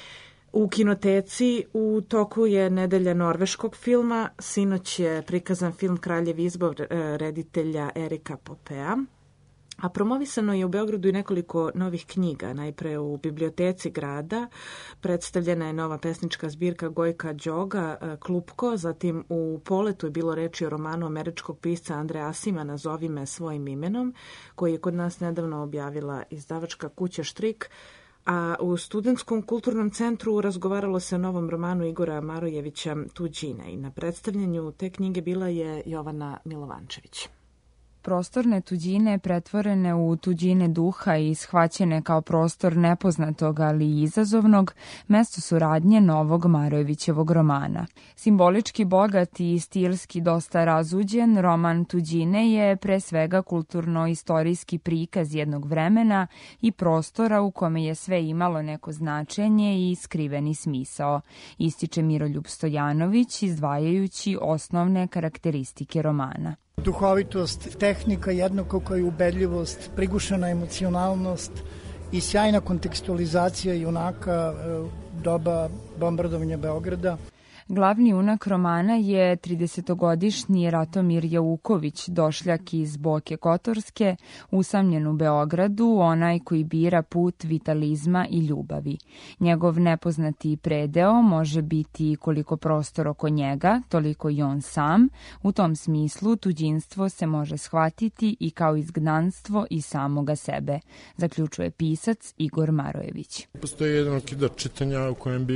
U kinoteci u toku je nedelja norveškog filma. Sinoć je prikazan film Kraljev izbor reditelja Erika Popea. A promovisano je u Beogradu i nekoliko novih knjiga. Najpre u biblioteci grada predstavljena je nova pesnička zbirka Gojka Đoga Klupko, zatim u Poletu je bilo reči o romanu američkog pisca Andreja Asima Nazovi me svojim imenom, koji je kod nas nedavno objavila izdavačka kuća Štrik. A u Studentskom kulturnom centru razgovaralo se o novom romanu Igora Marojevića Tuđine i na predstavljanju te knjige bila je Jovana Milovančević. Prostorne tuđine pretvorene u tuđine duha i shvaćene kao prostor nepoznatog, ali i izazovnog, mesto suradnje novog Marojevićevog romana. Simbolički bogat i stilski dosta razuđen, roman Tuđine je pre svega kulturno-istorijski prikaz jednog vremena i prostora u kome je sve imalo neko značenje i skriveni smisao, ističe Miroljub Stojanović, izdvajajući osnovne karakteristike romana. Duhovitost, tehnika, jednako kao i ubedljivost, prigušena emocionalnost i sjajna kontekstualizacija junaka doba bombardovanja Beograda. Glavni junak romana je tridesetogodišnji Ratomir Jauković, došljak iz Boke Kotorske, usamljen u Beogradu, onaj koji bira put vitalizma i ljubavi. Njegov nepoznati predeo može biti koliko prostor oko njega, toliko i on sam. U tom smislu tuđinstvo se može shvatiti i kao izgnanstvo i samoga sebe, zaključuje pisac Igor Marojević. Postoji jedan okidač čitanja u kojem bi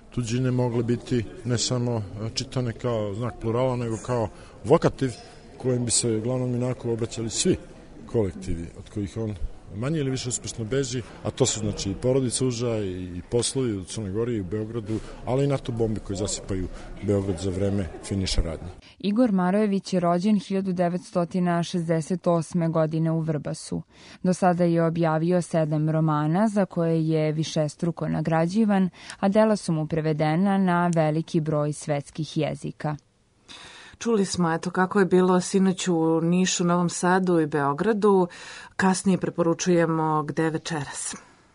tuđine mogle biti ne samo čitane kao znak plurala, nego kao vokativ kojim bi se glavnom junaku obraćali svi kolektivi od kojih on manje ili više uspešno beži, a to su znači i porodica uža i poslovi u Crnoj Gori i u Beogradu, ali i NATO bombe koje zasipaju Beograd za vreme finiša radnje. Igor Marojević je rođen hiljadu devetsto šezdeset osme. godine u Vrbasu. Do sada je objavio sedam romana za koje je višestruko nagrađivan, a dela su mu prevedena na veliki broj svetskih jezika. Čuli smo eto kako je bilo sinoć u Nišu, Novom Sadu i Beogradu. Kasnije preporučujemo gde večeras.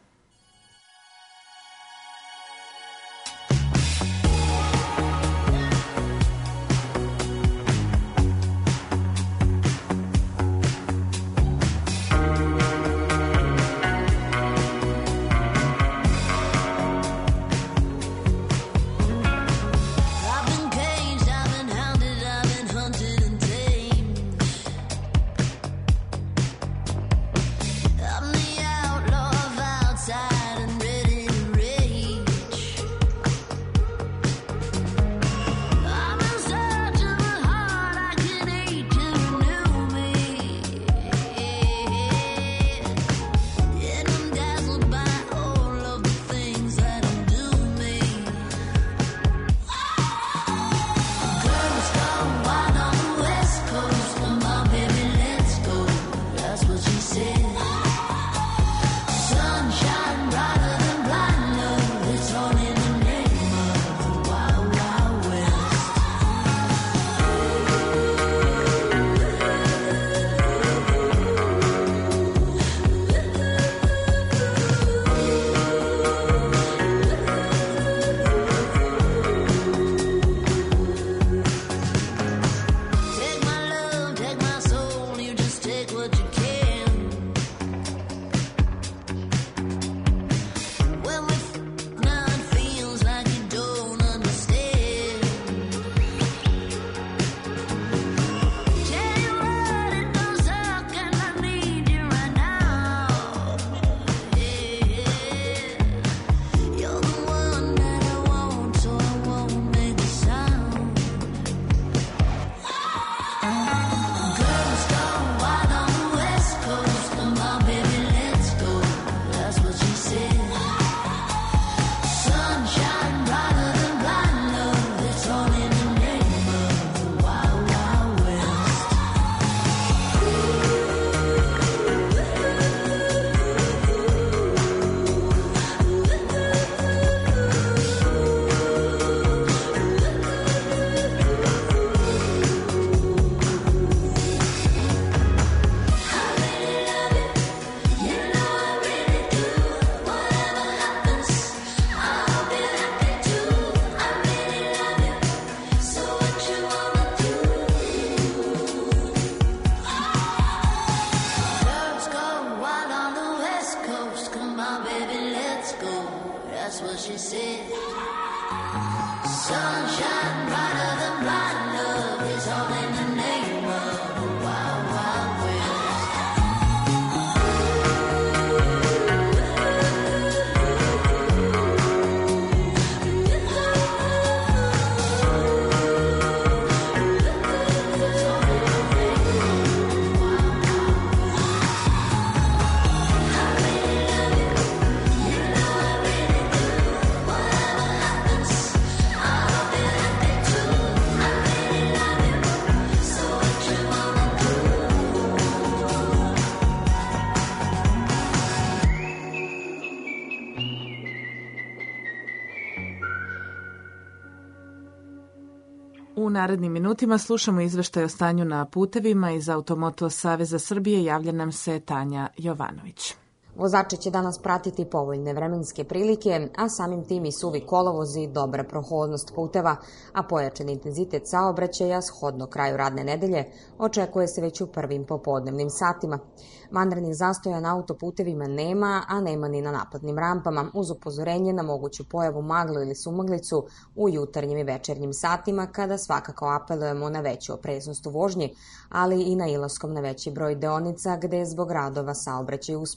U narednim minutima slušamo izveštaj o stanju na putevima iz Automoto Saveza Srbije. Javlja nam se Tanja Jovanović. Vozači će danas pratiti povoljne vremenske prilike, a samim tim i suvi kolovozi, dobra prohodnost puteva, a pojačan intenzitet saobraćaja shodno kraju radne nedelje očekuje se već u prvim popodnevnim satima. Vanrednih zastoja na autoputevima nema, a nema ni na naplatnim rampama, uz upozorenje na moguću pojavu maglu ili sumaglicu u jutarnjim i večernjim satima, kada svakako apelujemo na veću opreznost u vožnji, ali i na ilaskom na veći broj deonica gde je zbog radova saobraćaj usporen,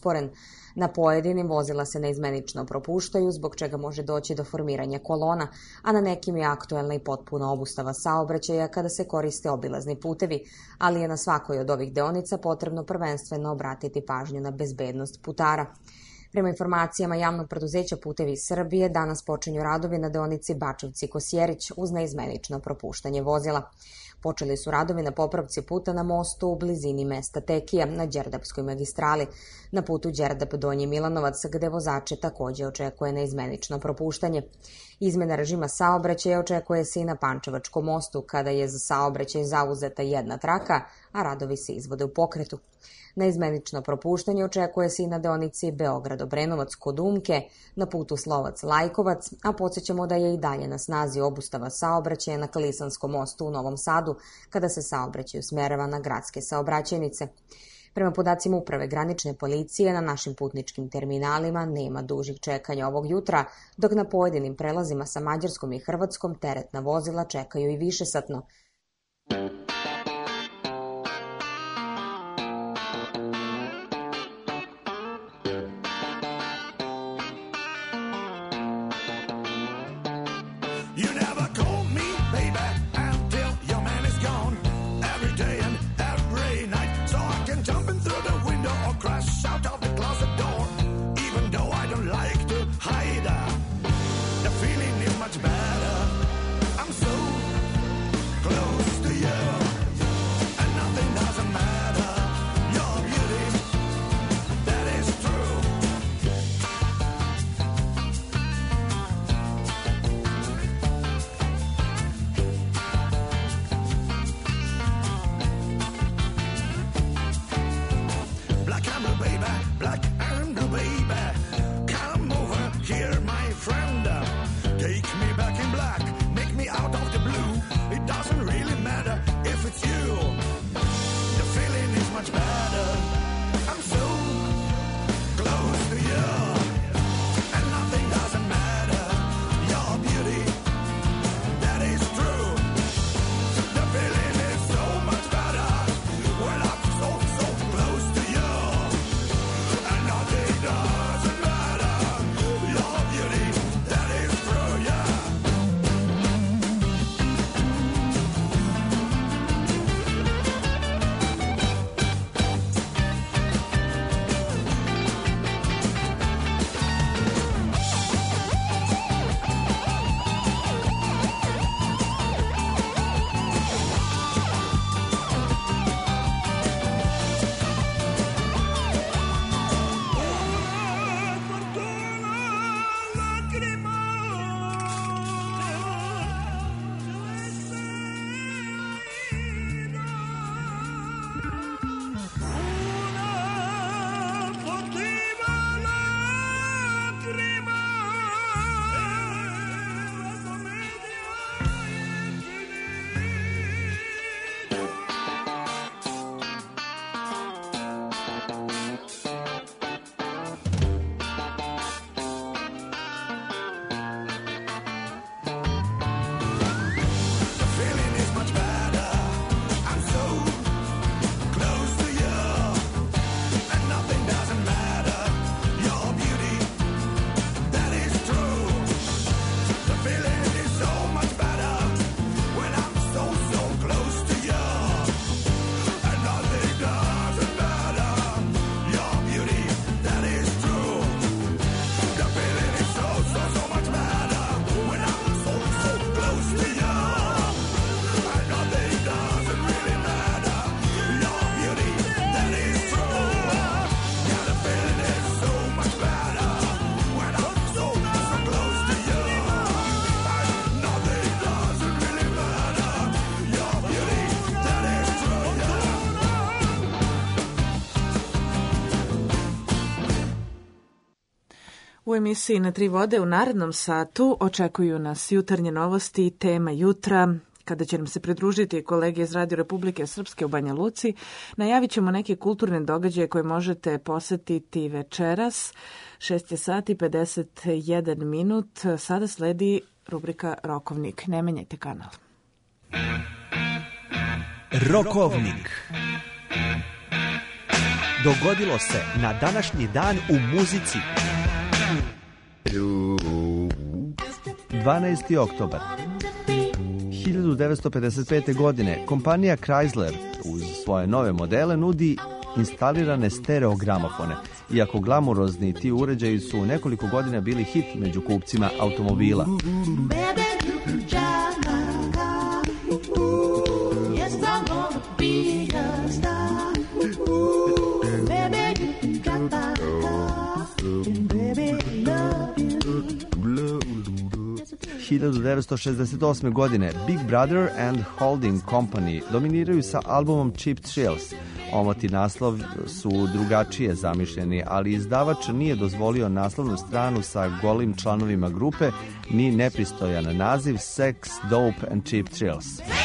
Na pojedinim vozila se neizmenično propuštaju, zbog čega može doći do formiranja kolona, a na nekim je aktuelna i potpuna obustava saobraćaja kada se koriste obilazni putevi, ali je na svakoj od ovih deonica potrebno prvenstveno obratiti pažnju na bezbednost putara. Prema informacijama javnog preduzeća Putevi Srbije, danas počinju radovi na deonici Bačevci-Kosjerić uz neizmenično propuštanje vozila. Počeli su radovi na popravci puta na mostu u blizini mesta Tekija na Đerdapskoj magistrali, na putu Đerdap-Donji Milanovac, gde vozače takođe očekuje neizmenično propuštanje. Izmena režima saobraćaja očekuje se i na Pančevačkom mostu, kada je za saobraćaj zauzeta jedna traka, a radovi se izvode u pokretu. Neizmenično propuštanje očekuje se i na deonici Beograd-Obrenovac kod Umke, na putu Slovac-Lajkovac, a podsjećamo da je i dalje na snazi obustava saobraćaja na Klisanskom mostu u Novom Sadu, kada se saobraćaj usmerava na gradske saobraćajnice. Prema podacima Uprave granične policije, na našim putničkim terminalima nema dužih čekanja ovog jutra, dok na pojedinim prelazima sa Mađarskom i Hrvatskom teretna vozila čekaju i višesatno. U emisiji Na tri vode u narednom satu očekuju nas jutarnje novosti i tema jutra, kada će nam se pridružiti kolege iz Radio Republike Srpske u Banja Luci. Najavit ćemo neke kulturne događaje koje možete posetiti večeras. šest je sati pedeset jedan minut. Sada sledi rubrika Rokovnik. Ne menjajte kanal. Rokovnik. Dogodilo se na današnji dan u muzici. dvanaesti oktobar hiljadu devetsto pedeset pete. godine kompanija Chrysler uz svoje nove modele nudi instalirane stereo gramofone. Iako glamurozni, ti uređaji su nekoliko godina bili hit među kupcima automobila. hiljadu devetsto šezdeset osme. godine Big Brother and Holding Company dominiraju sa albumom Cheap Thrills. Omoti naslov su drugačije zamišljeni, ali izdavač nije dozvolio naslovnu stranu sa golim članovima grupe ni nepristojan naziv Sex, Dope and Cheap Thrills.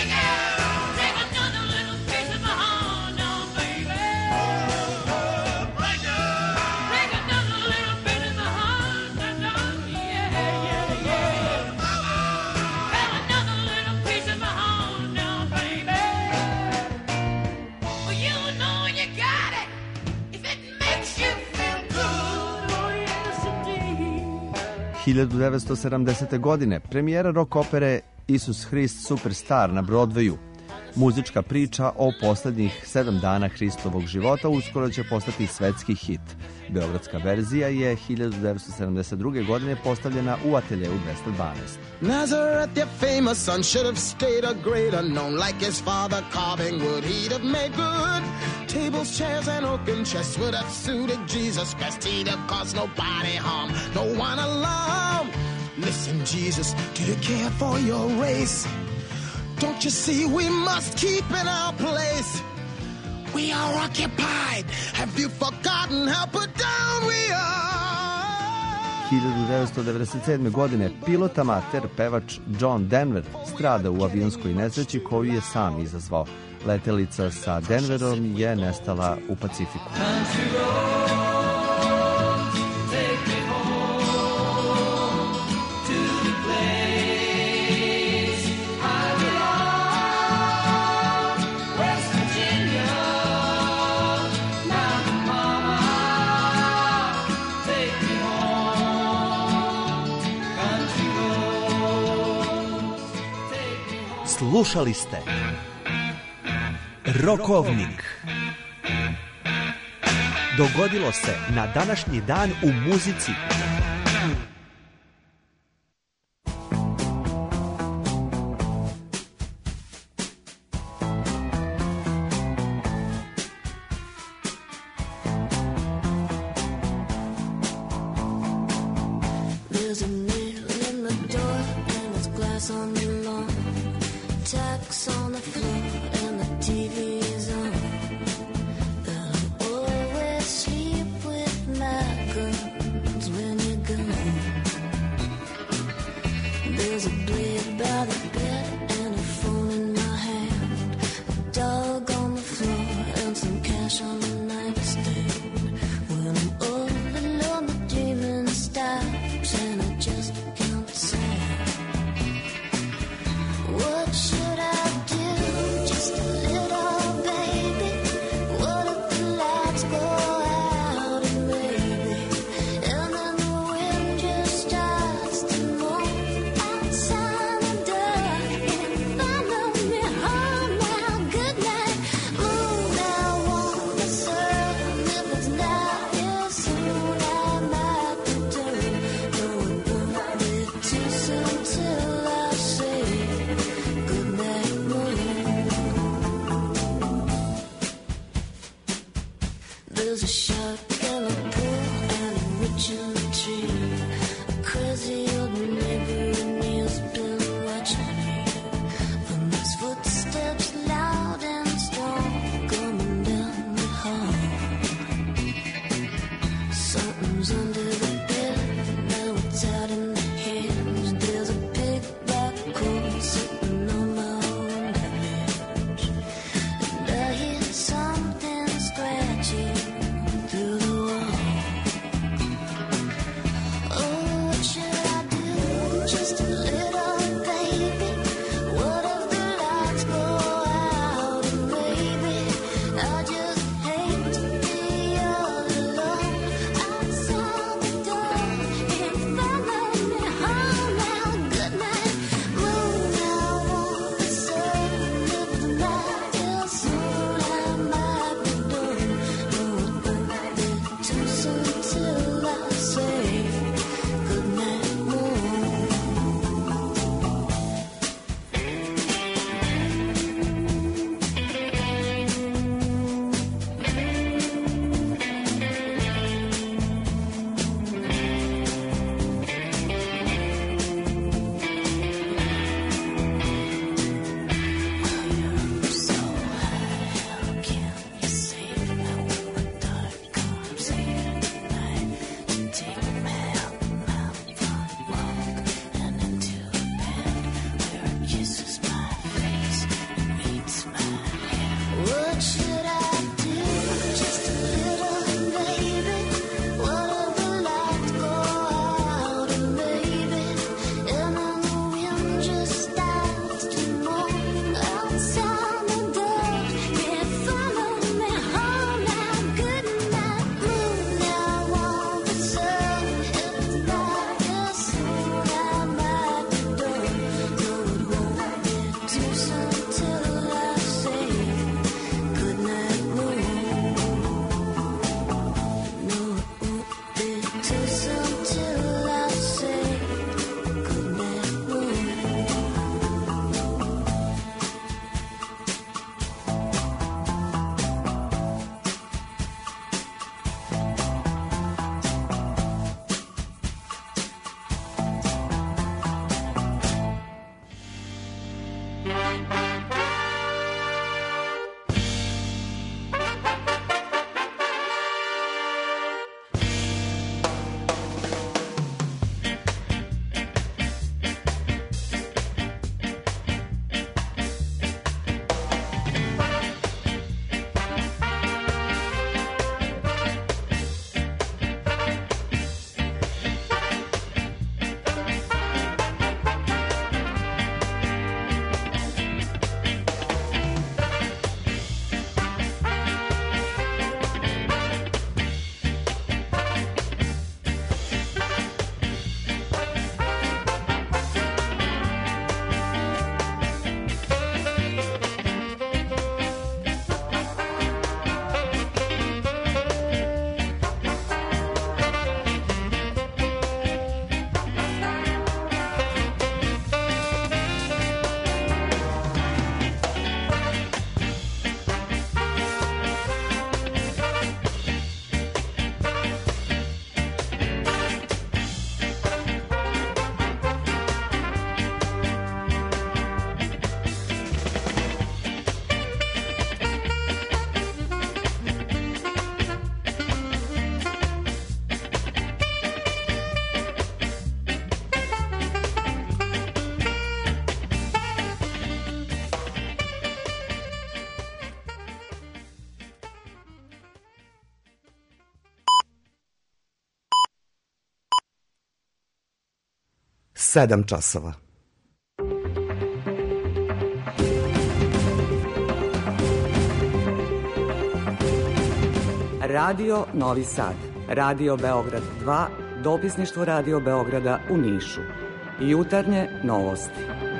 hiljadu devetsto sedamdesete. godine premijera rock opere Isus Hrist Superstar na Broadwayu. Muzička priča o poslednjih sedam dana Hristovog života uskoro će postati svetski hit. Beogradska verzija je hiljadu devetsto sedamdeset druge. godine postavljena u ateljeu dvesta dvanaest. Nazareth, your famous son, should have stayed a great unknown. Like his father carving wood, he'd have made good. Tables, chairs, and oaken chests would have suited Jesus best. He'd have caused nobody harm, no one alarm. Listen, Jesus, do you care for your race? Don't you see we must keep in our place? We are occupied. Have you forgotten how put down we are? hiljadu devetsto devedeset sedme. godine pilot amater pevač John Denver strada u avionskoj nesreći koju je sam izazvao. Letelica sa Denverom je nestala u Pacifiku. Slušali ste Rokovnik. Dogodilo se na današnji dan u muzici. sedam časova. Radio Novi Sad, Radio Beograd dva, dopisništvo Radio Beograda u Nišu. Jutarnje novosti.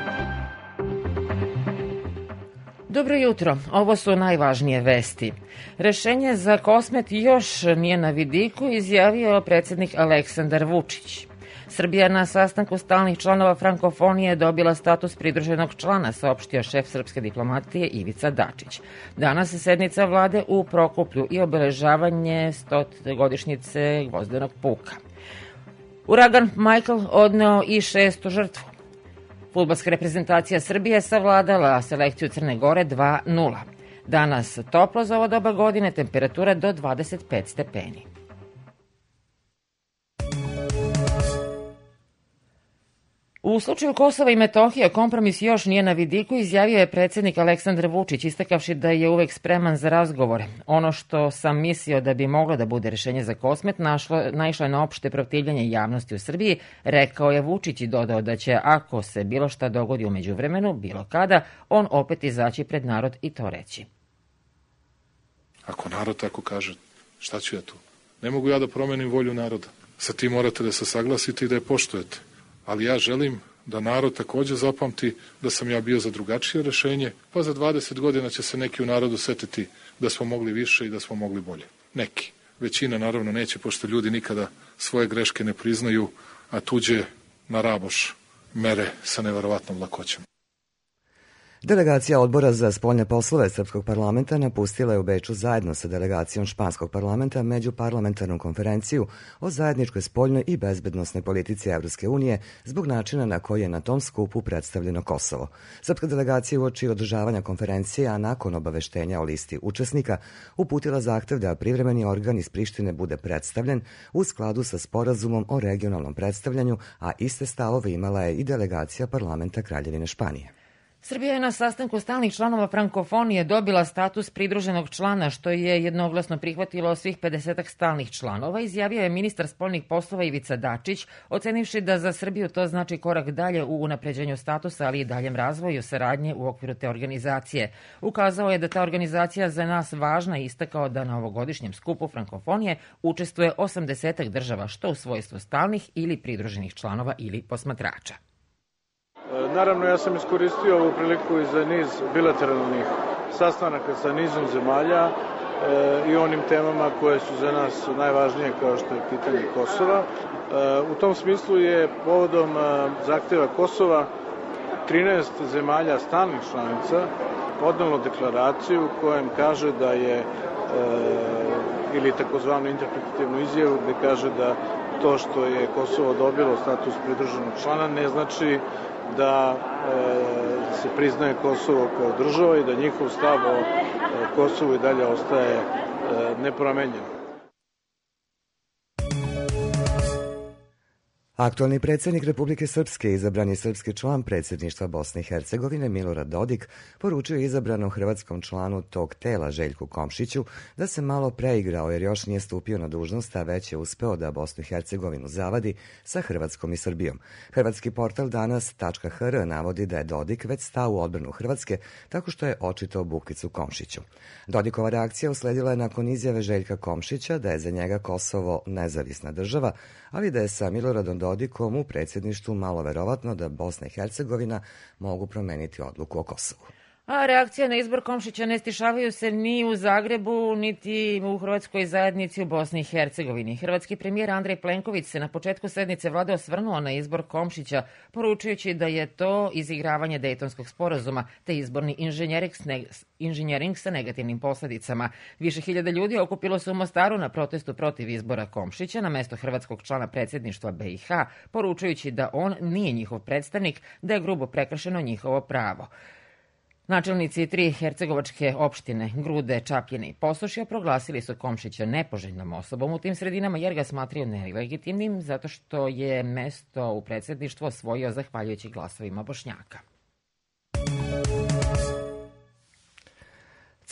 Dobro jutro, ovo su najvažnije vesti. Rešenje za Kosmet još nije na vidiku, izjavio predsjednik Aleksandar Vučić. Srbija na sastanku stalnih članova frankofonije dobila status pridruženog člana, saopštio šef srpske diplomatije Ivica Dačić. Danas je sednica vlade u Prokuplju i obeležavanje stote godišnjice Gvozdenog puka. Uragan Michael odneo i šestu žrtvu. Fudbalska reprezentacija Srbije savladala selekciju Crne Gore dva nula. Danas toplo za ovo doba godine, temperatura do dvadeset pet stepeni. U slučaju Kosova i Metohije kompromis još nije na vidiku, izjavio je predsjednik Aleksandar Vučić, istakavši da je uvek spreman za razgovore. Ono što sam mislio da bi moglo da bude rešenje za Kosmet našlo, naišlo je na opšte protivljenje javnosti u Srbiji, rekao je Vučić i dodao da će, ako se bilo šta dogodi u međuvremenu, bilo kada, on opet izaći pred narod i to reći. Ako narod tako kaže, šta ću ja tu? Ne mogu ja da promenim volju naroda. Sa tim morate da se saglasite i da je poštujete. Ali ja želim da narod takođe zapamti da sam ja bio za drugačije rešenje, pa za dvadeset godina će se neki u narodu setiti da smo mogli više i da smo mogli bolje. Neki. Većina naravno neće, pošto ljudi nikada svoje greške ne priznaju, a tuđe na raboš mere sa neverovatnom lakoćom. Delegacija Odbora za spoljne poslove Srpskog parlamenta napustila je u Beču zajedno sa delegacijom Španskog parlamenta međuparlamentarnu konferenciju o zajedničkoj spoljnoj i bezbednosnoj politici Evropske unije zbog načina na koji je na tom skupu predstavljeno Kosovo. Srpska delegacija uoči održavanja konferencije, a nakon obaveštenja o listi učesnika, uputila zahtev da privremeni organ iz Prištine bude predstavljen u skladu sa sporazumom o regionalnom predstavljanju, a iste stavove imala je i delegacija parlamenta Kraljevine Španije. Srbija je na sastanku stalnih članova frankofonije dobila status pridruženog člana, što je jednoglasno prihvatilo svih pedesetak stalnih članova, izjavio je ministar spoljnih poslova Ivica Dačić, ocenivši da za Srbiju to znači korak dalje u unapređenju statusa, ali i daljem razvoju saradnje u okviru te organizacije. Ukazao je da ta organizacija za nas važna i istakao da na ovogodišnjem skupu frankofonije učestvuje osamdesetak država, što u svojstvu stalnih ili pridruženih članova ili posmatrača. Naravno, ja sam iskoristio ovu priliku i za niz bilateralnih sastanaka sa nizom zemalja e, i onim temama koje su za nas najvažnije, kao što je pitanje Kosova. E, u tom smislu je povodom e, zahteva Kosova trinaest zemalja stalnih članica podnelo deklaraciju kojem kaže da je, e, ili takozvanu interpretativnu izjavu, gde kaže da to što je Kosovo dobilo status pridruženog člana ne znači da e, se priznaje Kosovo kao država i da njihov stav o e, Kosovu i dalje ostaje e, nepromenjen. Aktualni predsjednik Republike Srpske, izabrani srpski član predsjedništva Bosne i Hercegovine Milorad Dodik, poručio izabranom hrvatskom članu tog tela Željku Komšiću da se malo preigrao jer još nije stupio na dužnost, a već je uspeo da Bosnu i Hercegovinu zavadi sa Hrvatskom i Srbijom. Hrvatski portal danas tačka h r navodi da je Dodik već stao u odbranu Hrvatske tako što je očitao bukicu Komšiću. Dodikova reakcija usledila je nakon izjave Željka Komšića da je za njega Kosovo nezavisna država, ali da je sa Miloradom Dodikom u predsjedništvu malo verovatno da Bosna i Hercegovina mogu promeniti odluku o Kosovu. A reakcija na izbor Komšića ne stišavaju se ni u Zagrebu, niti u Hrvatskoj zajednici u Bosni i Hercegovini. Hrvatski premijer Andrej Plenković se na početku sednice vlade osvrnuo na izbor Komšića, poručujući da je to izigravanje Dejtonskog sporazuma, te izborni inženjering sa negativnim posledicama. Više hiljada ljudi okupilo se u Mostaru na protestu protiv izbora Komšića na mesto hrvatskog člana predsjedništva B i H, poručujući da on nije njihov predstavnik, da je grubo prekršeno njihovo pravo. Načelnici tri hercegovačke opštine, Grude, Čapljine i Posošja, proglasili su Komšića nepoželjnom osobom u tim sredinama jer ga smatraju nelegitimnim zato što je mesto u predsjedništvu osvojio zahvaljujući glasovima Bošnjaka.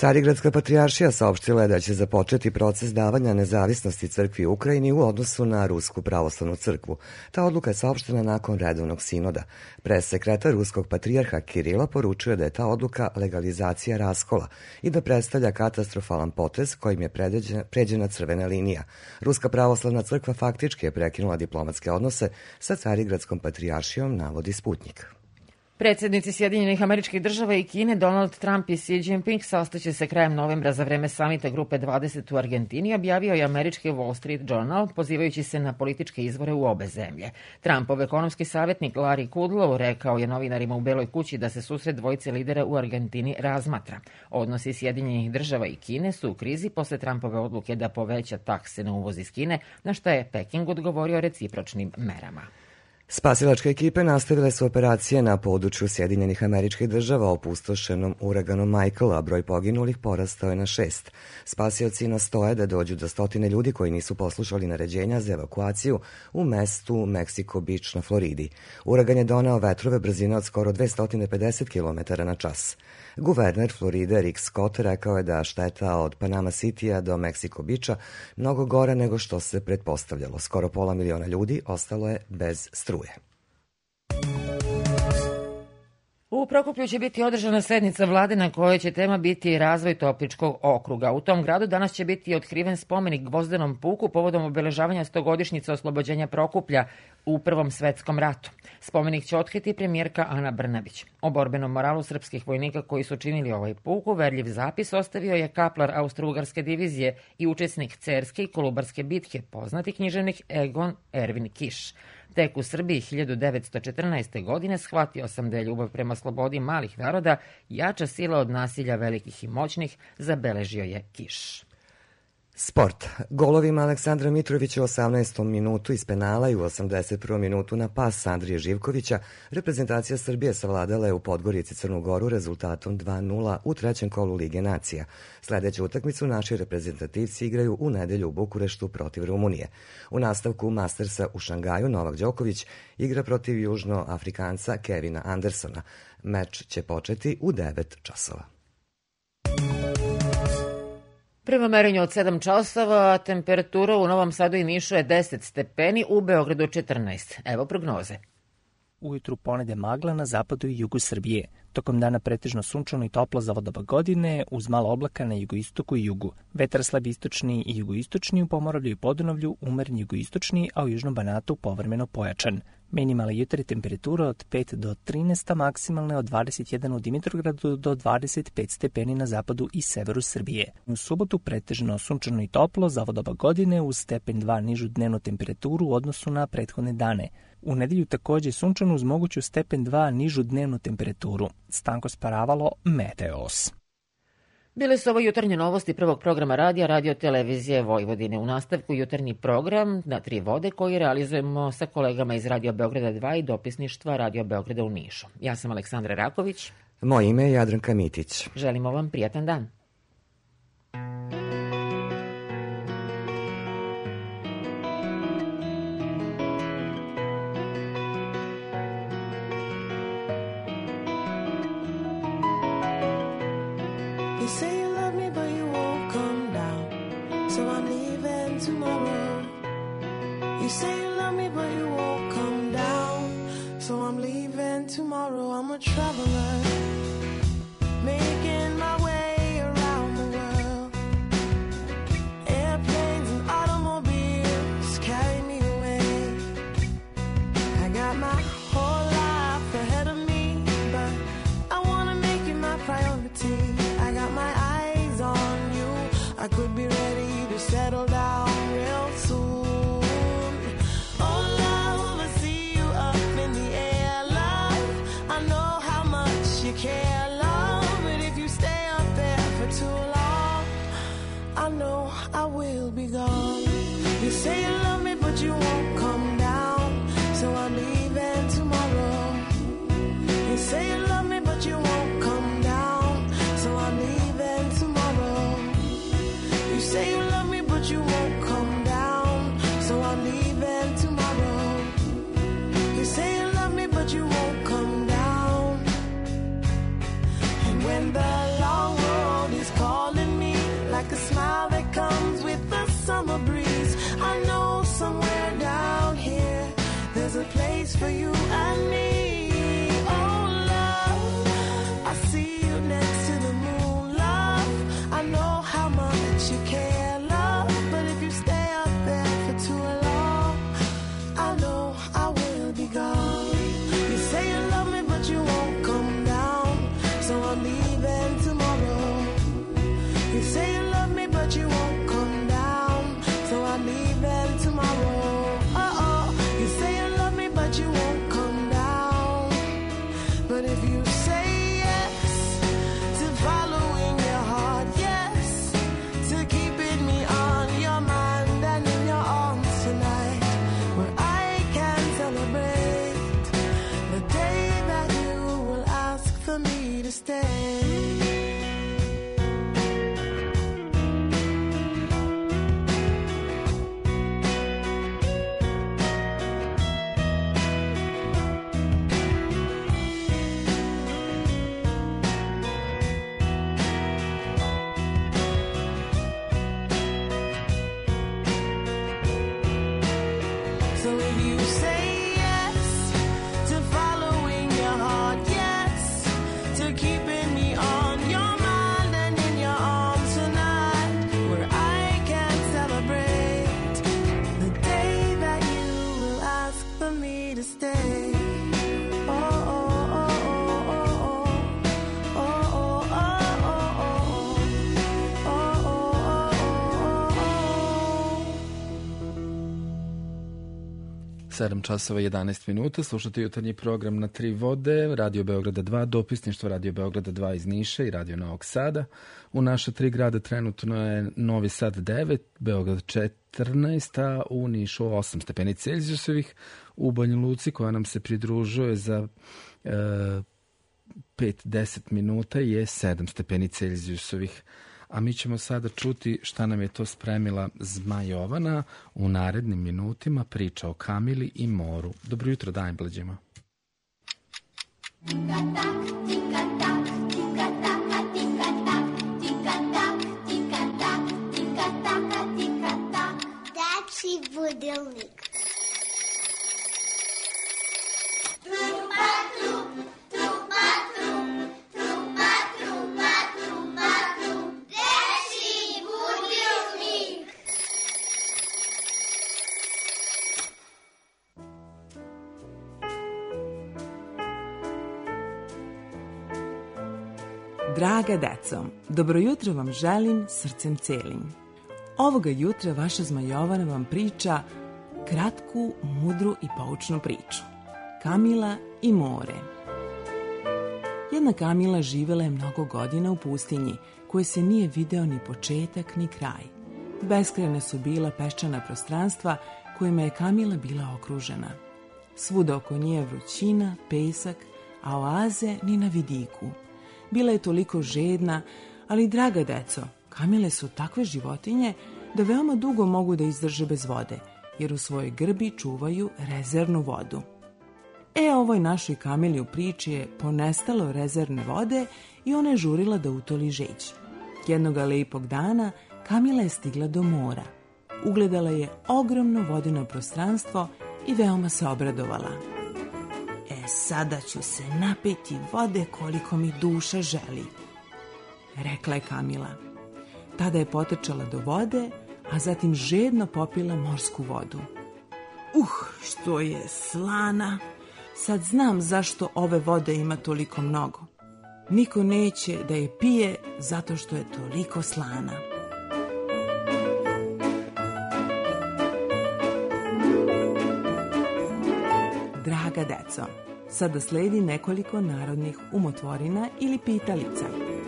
Carigradska patrijaršija saopštila je da će započeti proces davanja nezavisnosti crkvi u Ukrajini u odnosu na Rusku pravoslavnu crkvu. Ta odluka je saopštena nakon redovnog sinoda. Pressekretar ruskog patrijarha Kirila poručuje da je ta odluka legalizacija raskola i da predstavlja katastrofalan potez kojim je pređena crvena linija. Ruska pravoslavna crkva faktički je prekinula diplomatske odnose sa Carigradskom patrijaršijom, navodi Sputnik. Predsednici Sjedinjenih Američkih Država i Kine Donald Trump i Xi Jinping sastaće se krajem novembra za vreme samita Grupe dvadeset u Argentini, objavio je američki Wall Street Journal, pozivajući se na političke izvore u obe zemlje. Trumpov ekonomski savjetnik Larry Kudlow rekao je novinarima u Beloj kući da se susret dvojice lidera u Argentini razmatra. Odnosi Sjedinjenih Država i Kine su u krizi posle Trumpove odluke da poveća takse na uvoz iz Kine, na što je Peking odgovorio recipročnim merama. Spasilačke ekipe nastavile su operacije na području Sjedinjenih Američkih Država opustošenom uraganom Michael, a broj poginulih porastao je na šest. Spasioci nastoje da dođu do stotine ljudi koji nisu poslušali naređenja za evakuaciju u mestu Mexico Beach na Floridi. Uragan je doneo vetrove brzine od skoro dvesta pedeset kilometara na čas. Guverner Floride Rick Scott rekao je da šteta od Panama City-a do Mexico Beacha mnogo gore nego što se pretpostavljalo. Skoro pola miliona ljudi ostalo je bez struje. U Prokuplju će biti održana sednica vlade na kojoj će tema biti razvoj Topličkog okruga. U tom gradu danas će biti otkriven spomenik Gvozdenom puku povodom obeležavanja stogodišnjice oslobođenja Prokuplja u Prvom svetskom ratu. Spomenik će otkriti premijerka Ana Brnabić. O borbenom moralu srpskih vojnika koji su činili ovaj puk uverljiv zapis ostavio je kaplar Austro-Ugarske divizije i učesnik Cerske i Kolubarske bitke, poznati književnik Egon Ervin Kiš. Tek u Srbiji hiljadu devetsto četrnaeste. godine shvatio sam da je ljubav prema slobodi malih naroda jača sila od nasilja velikih i moćnih, zabeležio je Kiš. Sport. Golovima Aleksandra Mitrovića u osamnaestom minutu iz penala i u osamdeset prvom minutu na pas Andrije Živkovića reprezentacija Srbije savladala je u Podgorici Crnu Goru rezultatom dva nula u trećem kolu Lige nacija. Sledeću utakmicu naši reprezentativci igraju u nedelju u Bukureštu protiv Rumunije. U nastavku Mastersa u Šangaju Novak Đoković igra protiv Južnoafrikanca Kevina Andersona. Meč će početi u devet časova. Prema merenju od sedam časova, temperatura u Novom Sadu i Nišu je deset stepeni, u Beogradu četrnaest. Evo prognoze. Ujutru ponede magla na zapadu i jugu Srbije. Tokom dana pretežno sunčano i toplo za doba godine, uz malo oblaka na jugoistoku i jugu. Vetar slab istočni i jugoistočni, u Pomoravlju i Podunavlju umeren jugoistočni, a u Južnom Banatu povremeno pojačan. Minimalne jutarnje temperatura od pet do trinaest, maksimalne od dvadeset jedan u Dimitrovgradu do dvadeset pet stepeni na zapadu i severu Srbije. U subotu pretežno sunčano i toplo za doba godine, uz stepen dva nižu dnevnu temperaturu u odnosu na prethodne dane. U nedelju takođe sunčano uz moguću stepen dva nižu dnevnu temperaturu. Stanko Sparavalo, Meteos. Bile su ovo jutarnje novosti prvog programa radija Radio Televizije Vojvodine. U nastavku jutarnji program na tri vode koji realizujemo sa kolegama iz Radio Beograda dva i dopisništva Radio Beograda u Nišu. Ja sam Aleksandra Raković. Moje ime je Jadranka Mitić. Želimo vam prijatan dan. You say you love me, but you won't come down. So I'm leaving tomorrow. You say you love me, but you won't come down. So I'm leaving tomorrow. I'm a traveler, making my way around the world. Airplanes and automobiles carry me away. I got my whole life ahead of me, but I wanna make you my priority. I got my eyes on you. I could be ready to settle down real soon. Oh, love, I see you up in the air, love. I know how much you care. for you and me. Oh, love, I see you next to the moon, love. I know how much you care, love. But if you stay up there for too long, I know I will be gone. You say you love me, but you won't come down. So I'm leaving tomorrow. You say you love me, but you won't come down. So I'm leaving tomorrow. Uh-oh. You say you love me, but you won't come down. But if you say yes to following your heart, yes to keeping me on your mind and in your arms tonight, where I can celebrate the day that you will ask for me to stay. So if you say yes to following your heart, yes to keeping me on your mind and in your arms tonight, where I can celebrate the day that you will ask for me to stay. Oh, oh, oh, oh, oh, oh, oh, oh, oh, oh, oh, oh, oh. sedam časova i jedanaest minuta, slušate jutarnji program na tri vode, Radio Beograda dva, dopisništvo Radio Beograda dva iz Niša i Radio Novog Sada. U naša tri grada trenutno je Novi Sad devet, Beograd četrnaest, a u Nišu osam stepeni Celzijusovih. U Banja Luci, koja nam se pridružuje za e, pet do deset minuta, je sedam stepeni Celzijusovih. A mi ćemo sada čuti šta nam je to spremila Zma Jovana u narednim minutima, priča o Kamili i moru. Dobro jutro, dajem Bleđima. Dečji budilnik. Draga deco, dobro jutro vam želim srcem celim. Ovoga jutra vaša Zma Jovana vam priča kratku, mudru i poučnu priču. Kamila i more. Jedna Kamila živela je mnogo godina u pustinji, koje se nije video ni početak ni kraj. Beskrajna su bila peščana prostranstva kojima je Kamila bila okružena. Svuda oko nje je vrućina, pesak, a oaze ni na vidiku. Bila je toliko žedna, ali draga deco, Kamile su takve životinje da veoma dugo mogu da izdrže bez vode, jer u svojoj grbi čuvaju rezervnu vodu. E, ovoj našoj Kamili u priči je ponestalo rezervne vode i ona je žurila da utoli žeđ. Jednoga lepog dana Kamila je stigla do mora. Ugledala je ogromno vodeno prostranstvo i veoma se obradovala. E, sada ću se napiti vode koliko mi duša želi, rekla je Kamila. Tada je potrčala do vode, a zatim žedno popila morsku vodu. Uh, što je slana! Sad znam zašto ove vode ima toliko mnogo. Niko neće da je pije zato što je toliko slana. Draga deco, sada sledi nekoliko narodnih umotvorina ili pitalica.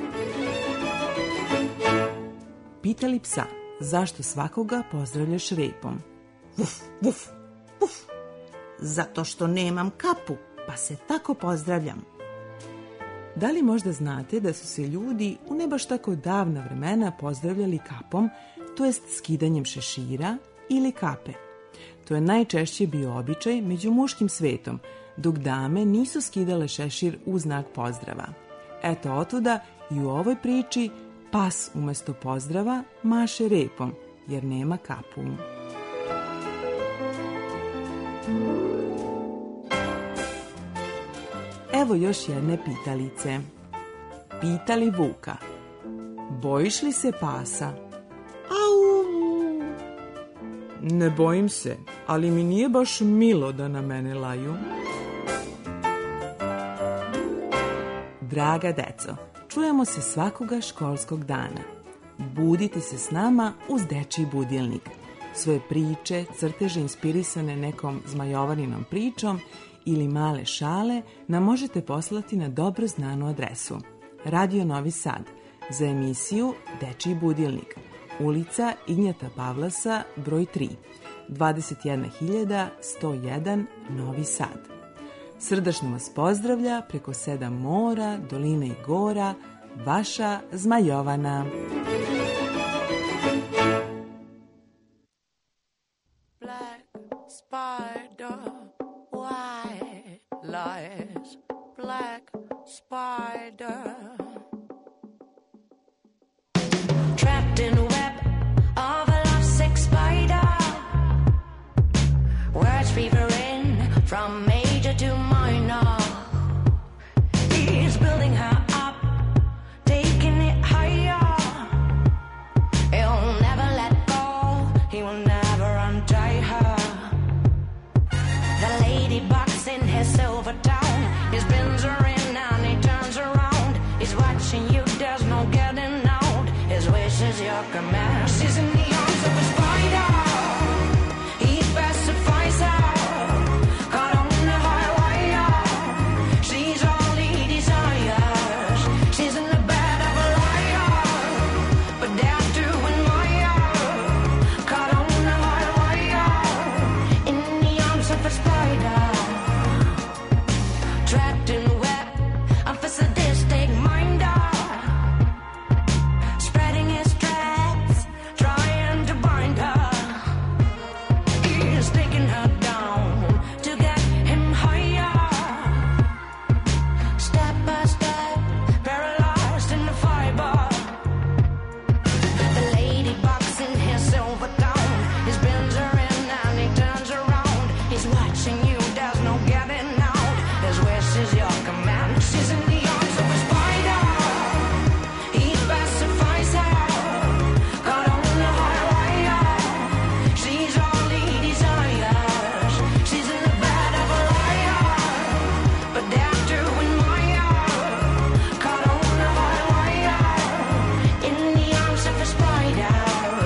Pitali psa, zašto svakoga pozdravljaš repom? Vuf, vuf, vuf. Zato što nemam kapu, pa se tako pozdravljam. Da li možda znate da su se ljudi u ne baš tako davna vremena pozdravljali kapom, to jest skidanjem šešira ili kape? To je najčešće bio običaj među muškim svetom, dok dame nisu skidale šešir u znak pozdrava. Eto otuda i u ovoj priči pas umesto pozdrava maše repom, jer nema kapu. Evo još jedne pitalice. Pitali Vuka: bojiš li se pasa? Au! Ne bojim se, ali mi nije baš milo da na mene laju. Draga deco, čujemo se svakoga školskog dana. Budite se s nama uz Dečiji budilnik. Svoje priče, crteže inspirisane nekom zmajovaninom pričom ili male šale nam možete poslati na dobro znanu adresu. Radio Novi Sad, za emisiju Dečiji budilnik, ulica Ignjata Pavlasa, broj tri, dvadeset jedna hiljada sto jedan, Novi Sad. Srdačno vas pozdravlja preko sedam mora, dolina i gora, vaša Zmajovana. Black spider, white lies, black spider. Trapped in a web of a lovesick spider. Words fever in from major to minor. He's building her up, taking it higher. He'll never let go, he will never untie her. The ladybug's in his silver town. He spins her in and he turns around. He's watching you, there's no getting out. His wish is your command. She's in the arms of a spider. He pacifies her. Caught on the high wire. She's all he desires. She's in the bed of a liar, but dare to admire. Caught on the high wire. In the arms of a spider. Trapped in a web of a sadistic minder. Spreading his threats, trying to bind her. He's taking her down to get him higher. Step by step, paralyzed in the fiber. The ladybug's in his silver town. He spins her in and he turns around. He's watching you, there's no getting out. His wish is your command. She's in the arms of a spider. He pacifies her. Caught on the high wire. She's all he desires. She's in the bed of a liar, but dare to admire. Caught on the high wire. In the arms of a spider.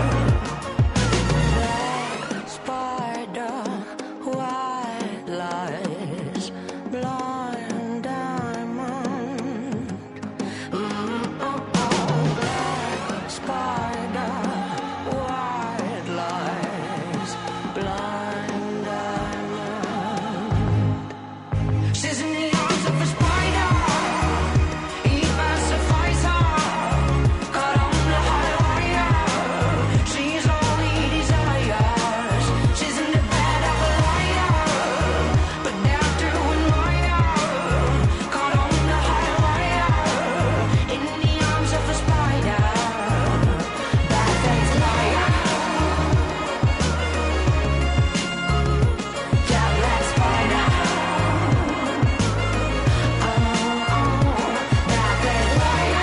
Black spider, white lies, blind diamond. Mm, oh, oh. Black spider, white lies, blind diamond. She's in the arms of a spider. He pacifies her. Caught on the high wire. She's all he desires. She's in the bed of a liar, but dare to admire. Caught on the high wire. In the arms of a spider. Bad-faced liar. Yeah, black spider. Oh, oh, bad-faced liar.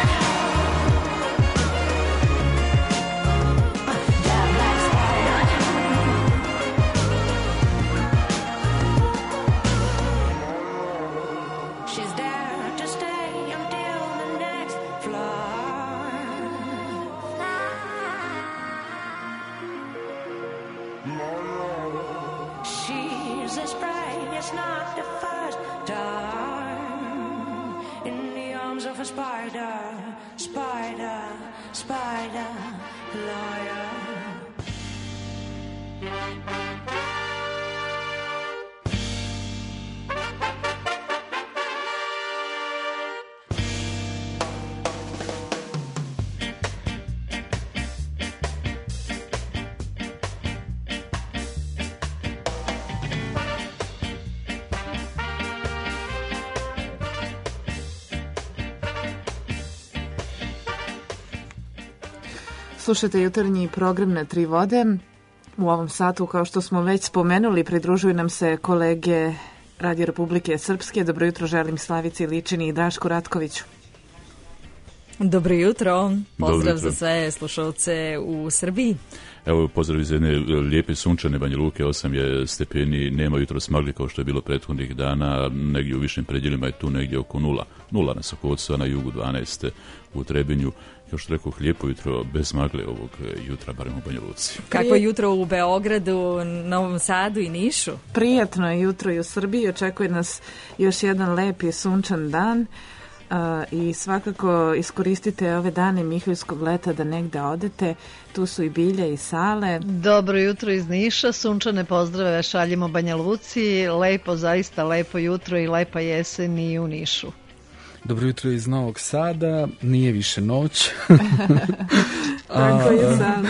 Yeah, black spider. She's there to stay until the next flight. She's as bright, it's not the first time. In the arms of a spider, spider, spider, liar. Slušajte jutarnji program na Tri vode. U ovom satu, kao što smo već spomenuli, pridružuju nam se kolege Radio Republike Srpske. Dobro jutro želim Slavici Ličini i Drašku Ratkoviću. Dobro jutro, pozdrav Dobro jutro. za sve slušalce u Srbiji. Evo, pozdrav iz jedne lijepe sunčane Banja Luke, osam je stepeni, nema jutro smagli kao što je bilo prethodnih dana, negdje u višim predjelima je tu negdje oko nula. Nula na Sokovcu, a na jugu dvanaest u Trebinju. Kao što rekao, lijepo jutro bez magle ovog jutra, barem u Banja Luci. Kako je jutro u Beogradu, Novom Sadu i Nišu? Prijatno je jutro i u Srbiji, očekuje nas još jedan lep i sunčan dan. Uh, i svakako iskoristite ove dane Miholjskog leta da negde odete, tu su i Bilja i Sale. Dobro jutro iz Niša, sunčane pozdrave šaljemo Banja Luci, lepo, zaista lepo jutro i lepa jesen i u Nišu. Dobro jutro iz Novog Sada, nije više noć. Tako je sad.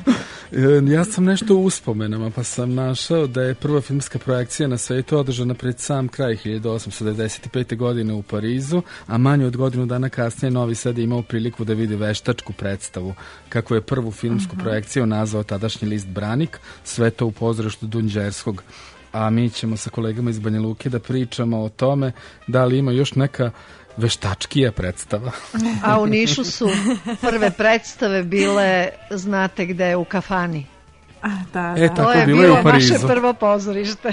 Ja sam nešto u uspomenama, pa sam našao da je prva filmska projekcija na svetu održana pred sam kraj hiljadu osamsto devedeset pete. godine u Parizu, a manje od godinu dana kasnije Novi Sad je imao priliku da vidi veštačku predstavu, kako je prvu filmsku uh-huh. projekciju nazvao tadašnji list Branik, sve to u pozorištu Dunđerskog. A mi ćemo sa kolegama iz Banja Luke da pričamo o tome da li ima još neka veštačkija predstava. A u Nišu su prve predstave bile, znate gde, u kafani. A, da, e, da. tako to je bilo, bilo u Parizu. naše prvo pozorište.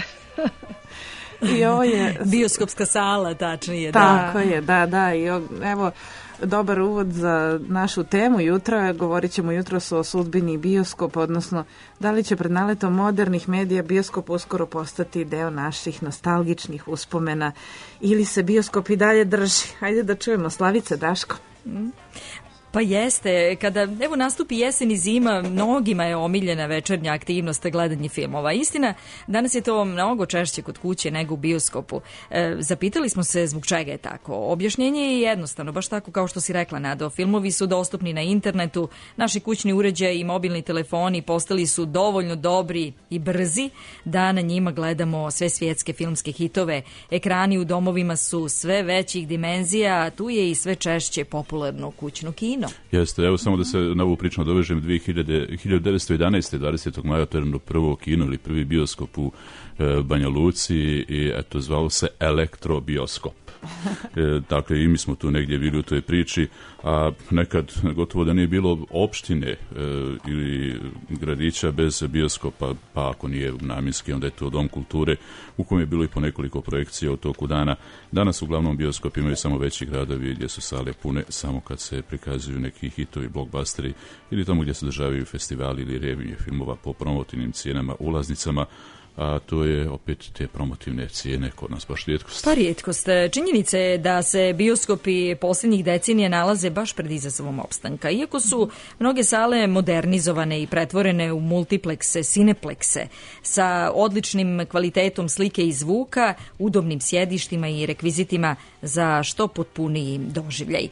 I ovo je... Bioskopska sala, tačnije. Tako da. je, da, da. I evo, dobar uvod za našu temu jutra. Govorit ćemo jutros o sudbini bioskopa, odnosno da li će pred naletom modernih medija bioskop uskoro postati deo naših nostalgičnih uspomena ili se bioskop i dalje drži. Hajde da čujemo Slavice, Daško. Mm. Pa jeste, kada evo nastupi jesen i zima, mnogima je omiljena večernja aktivnost gledanje filmova. Istina, danas je to mnogo češće kod kuće nego u bioskopu. E, zapitali smo se zbog čega je tako. Objašnjenje je jednostavno, baš tako kao što si rekla, Nado. Filmovi su dostupni na internetu, naši kućni uređaji i mobilni telefoni postali su dovoljno dobri i brzi da na njima gledamo sve svjetske filmske hitove. Ekrani u domovima su sve većih dimenzija, a tu je i sve češće popularno kućno kino. Jeste, evo samo da se na ovu priču dovežem, hiljadu devetsto jedanaeste. dvadesetog maja otvoreno prvo kino ili prvi bioskop u e, Banja Luci i eto, zvao se Elektrobioskop. E, dakle, i mi smo tu negdje bili u toj priči, a nekad gotovo da nije bilo opštine e, ili gradića bez bioskopa, pa ako nije namjenski, onda je to Dom kulture, u kojem je bilo i po nekoliko projekcija u toku dana. Danas uglavnom bioskop imaju samo veći gradovi gdje su sale pune samo kad se prikazuju neki hitovi, blockbusteri ili tamo gdje se održavaju festivali ili revije filmova po promotivnim cijenama, ulaznicama, a to je opet te promotivne cijene kod nas baš rijetkost. Pa rijetkost. Činjenica je da se bioskopi posljednjih decenija nalaze baš pred izazovom opstanka. Iako su mnoge sale modernizovane i pretvorene u multiplekse, sineplekse, sa odličnim kvalitetom slike i zvuka, udobnim sjedištima i rekvizitima za što potpuniji doživljaj.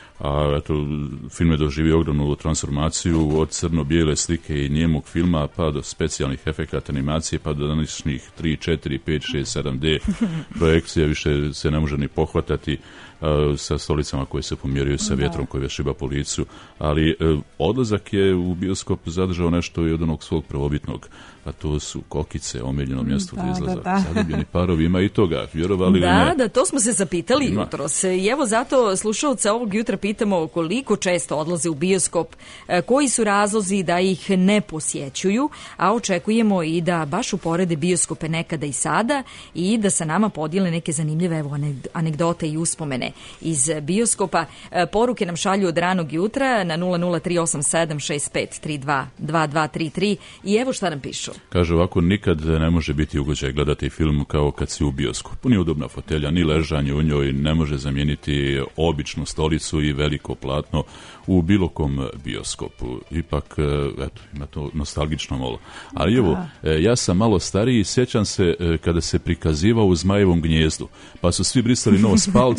A eto, film je doživio ogromnu transformaciju od crno-bijele slike i njemog filma pa do specijalnih efekata animacije pa do današnjih tri, četiri, pet, šest, sedam D projekcija, više se ne može ni pohvatati a, sa stolicama koje se pomjeraju sa vjetrom koji šiba po licu, ali a, odlazak je u bioskop zadržao nešto i od onog svog prvobitnog, a to su kokice, omiljeno mjesto da, izlaza. Da, da. Zaljubljeni parovi, ima i toga, vjerovali da, li ne? Da, to smo se zapitali ima. jutros. I evo zato slušalca ovog jutra pitamo koliko često odlaze u bioskop, koji su razlozi da ih ne posjećuju, a očekujemo i da baš uporede bioskope nekada i sada i da sa nama podijele neke zanimljive evo, anegdote i uspomene iz bioskopa. Poruke nam šalju od ranog jutra na nula nula tri osam sedam šest pet tri dva dva dva tri tri i evo šta nam pišu. Kaže ovako, nikad ne može biti ugođaj gledati film kao kad si u bioskopu. Nije udobna fotelja, ni ležanje u njoj ne može zamijeniti običnu stolicu i veliko platno u bilo kom bioskopu. Ipak, eto, ima to nostalgično malo. Ali evo, ja sam malo stariji i sjećam se kada se prikazivao u Zmajevom gnjezdu, pa su svi brisali nos palcem i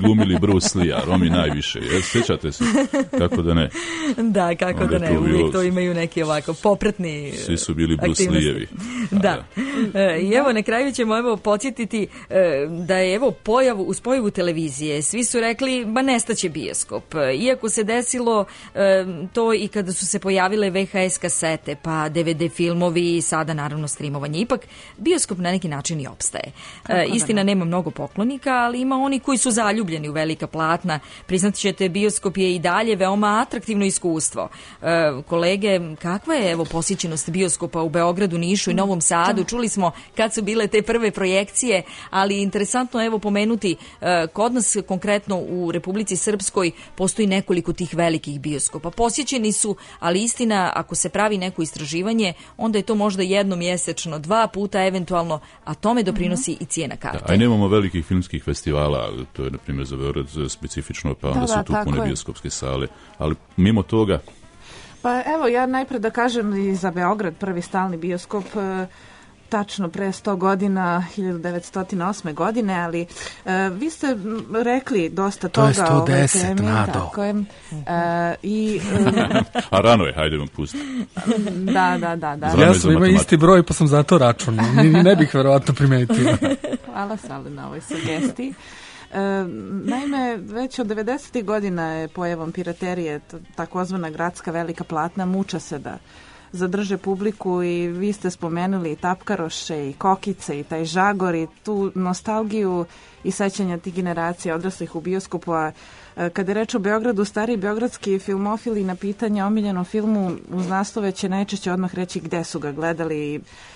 glumili Bruce Lee, a Romi najviše. Jel, sjećate se? Kako da ne? Da, kako Onda da ne, to bilo- uvijek to imaju neki ovako popretni Svi su bili Bruce aktivnosti. Lee-evi. Da. E, I evo na kraju ćemo evo podsjetiti e, da je evo pojavu, uz pojavu televizije svi su rekli ba nestaće bioskop. E, Iako se desilo e, to i kada su se pojavile V H S kasete, pa D V D filmovi i sada naravno streamovanje. Ipak bioskop na neki način i opstaje. E, Kako da istina ne. nema mnogo poklonika, ali ima oni koji su zaljubljeni u velika platna. Priznat ćete, bioskop je i dalje veoma atraktivno iskustvo. E, kolege, kakva je evo posjećenost bioskopa u Beogradu, Nišu i Novom Sadu? Čuli smo kad su bile te prve projekcije, ali interesantno evo pomenuti, e, kod nas konkretno u Republici Srpskoj postoji nekoliko tih velikih bioskopa. Posjećeni su, ali istina, ako se pravi neko istraživanje, onda je to možda jednomjesečno, dva puta eventualno, a tome doprinosi i cijena karte. A i nemamo velikih filmskih festivala, to je na primjer za Beograd specifično, pa onda Da, su da, tu tako pune je. bioskopske sale. Ali mimo toga, Pa evo, ja najpre da kažem i za Beograd, prvi stalni bioskop, e, tačno pre sto godina, hiljadu devetsto osme godine, ali e, vi ste m, rekli dosta To je toga sto o ovoj deset, temi. Nado. Tako je. E, i, e, a rano je, hajde vam pustiti. da, da, da. da. Zrano Ja je za sam ima matematiku. isti broj pa sam zato računao. Ni, ni ne bih verovatno primetio. Hvala Sale na ovoj sugestiji. E, naime, već od devedesetih godina je pojavom piraterije, t- takozvana gradska velika platna, muča se da zadrže publiku i vi ste spomenuli i Tapkaroše i Kokice i taj Žagor i tu nostalgiju i sećanja tih generacija odraslih u bioskopu, a e, kada je reč o Beogradu, stari beogradski filmofili na pitanje o omiljenom filmu uz naslove će najčešće odmah reći gde su ga gledali,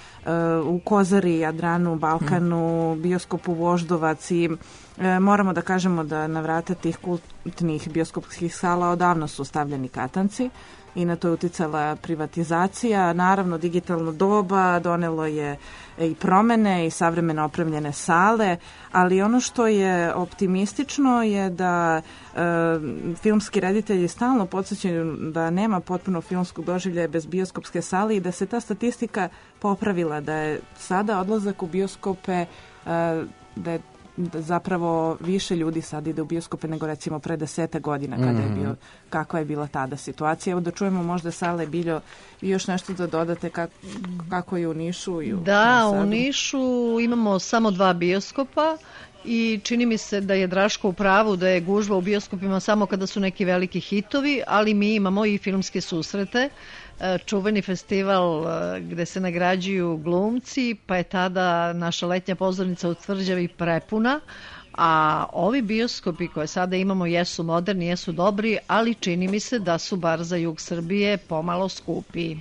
u Kozari, Jadranu, Balkanu, bioskopu Voždovac i e, moramo da kažemo da na vrata tih kultnih bioskopskih sala odavno su stavljeni katanci i na to je uticala privatizacija. Naravno, digitalno doba donelo je i promene i savremeno opremljene sale, ali ono što je optimistično je da e, filmski reditelji stalno podsjećaju da nema potpuno filmskog doživljaja bez bioskopske sale i da se ta statistika popravila, da je sada odlazak u bioskope, e, da je da zapravo više ljudi sad ide u bioskope nego recimo pre desete godina kada je bio, kakva je bila tada situacija. Evo da čujemo možda Sale Biljo i još nešto da dodate kako, kako je u Nišu i u Da, Novom u Sadu. Nišu imamo samo dva bioskopa i čini mi se da je Draško u pravu da je gužva u bioskopima samo kada su neki veliki hitovi, ali mi imamo i filmske susrete, e, čuveni festival e, gde se nagrađuju glumci, pa je tada naša letnja pozornica u Tvrđavi prepuna, a ovi bioskopi koje sada imamo jesu moderni, jesu dobri, ali čini mi se da su bar za jug Srbije pomalo skupi.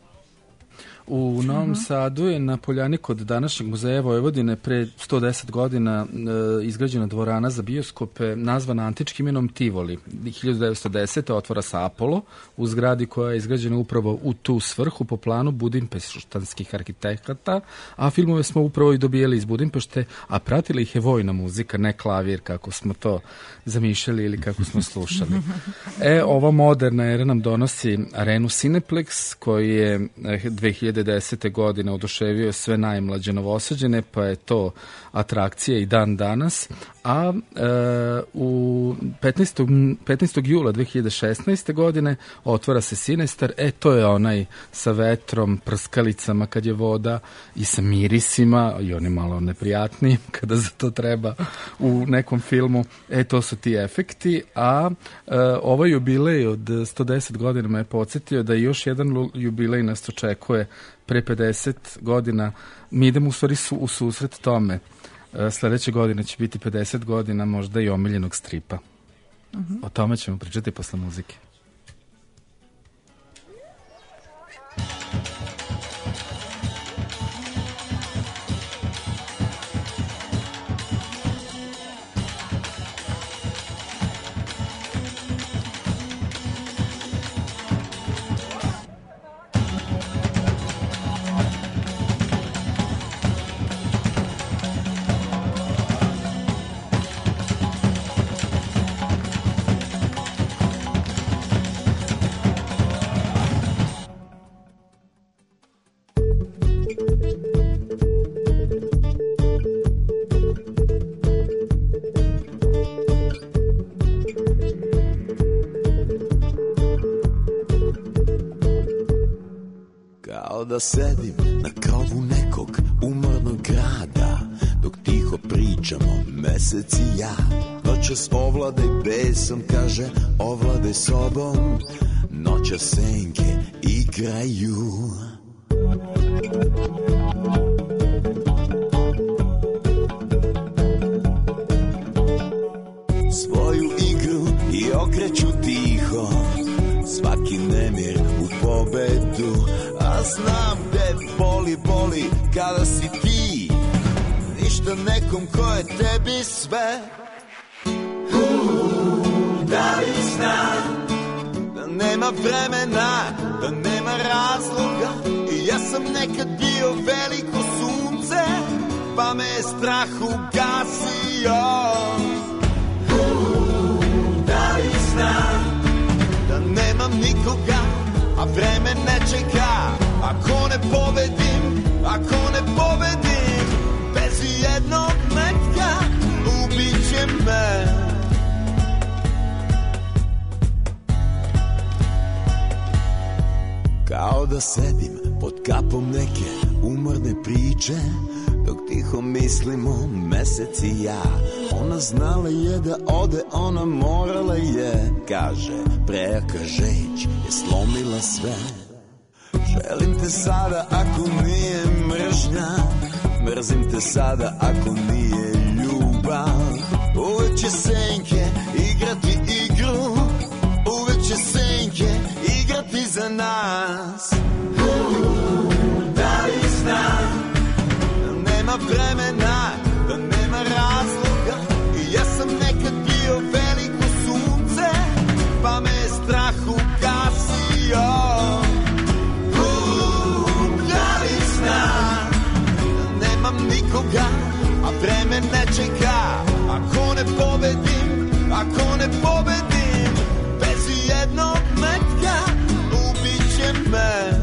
U Novom Sadu je na poljani kod današnjeg muzeja Vojvodine pre sto deset godina e, izgrađena dvorana za bioskope nazvana antičkim imenom Tivoli. hiljadu devetsto desete. otvara se Apollo u zgradi koja je izgrađena upravo u tu svrhu po planu budimpeštanskih arhitekata, a filmove smo upravo i dobijeli iz Budimpešte, a pratila ih je vojna muzika, ne klavir kako smo to zamišljali ili kako smo slušali. E, ova moderna era nam donosi arenu Cineplex koji je eh, dve hiljade desete. godine oduševio sve najmlađe Novosađane, pa je to atrakcija i dan danas, a e, u petnaestog. petnaestog jula dve hiljade šesnaeste. godine otvara se Sinestar, e to je onaj sa vetrom, prskalicama kad je voda i sa mirisima i oni malo neprijatni kada za to treba u nekom filmu, e to su ti efekti, a e, ovaj jubilej od sto deset godina me je podsjetio da još jedan lu- jubilej nas očekuje pre pedeset godina. Mi idemo u stvari su, u susret tome. E, sledeće godine će biti pedeset godina možda i omiljenog stripa. Mhm. O tome ćemo pričati posle muzike. da sedim na krovu nekog umornog grada, dok tiho pričamo mesec i ja. Noćas ovladaj besom, kaže ovladaj sobom, noća senke igraju. Svoju igru i okreću tiho, svaki nemir u pobedu. A znam gde boli, boli kada si ti ništa nekom ko je tebi sve. Da li znam da nema vremena, da nema razloga, i ja sam nekad bio veliko sunce, pa me je strah ugasio. Da li znam da nemam nikoga, a vreme ne čeka. Ako ne pobedim, ako ne pobedim, bez jednog metka ubiće me. Kao da sedim pod kapom neke umorne priče, dok tiho mislimo mesec i ja. Ona znala je da ode, ona morala je, kaže, prejaka žeć je slomila sve. Želim te sada ako nije mržnja, mrzim te sada ako nije ljubav. Uvek će senke igrati igru, uvek će senke igrati za nas. Da li znam da nema vremena, da nema razloga, i ja sam nekad bio veliko sunce, pa me je strah ugasio. Da li znam da nemam nikoga, a vreme ne čeka. Ako ne pobedim, ako ne pobedim, bez jednog metka ubiće me.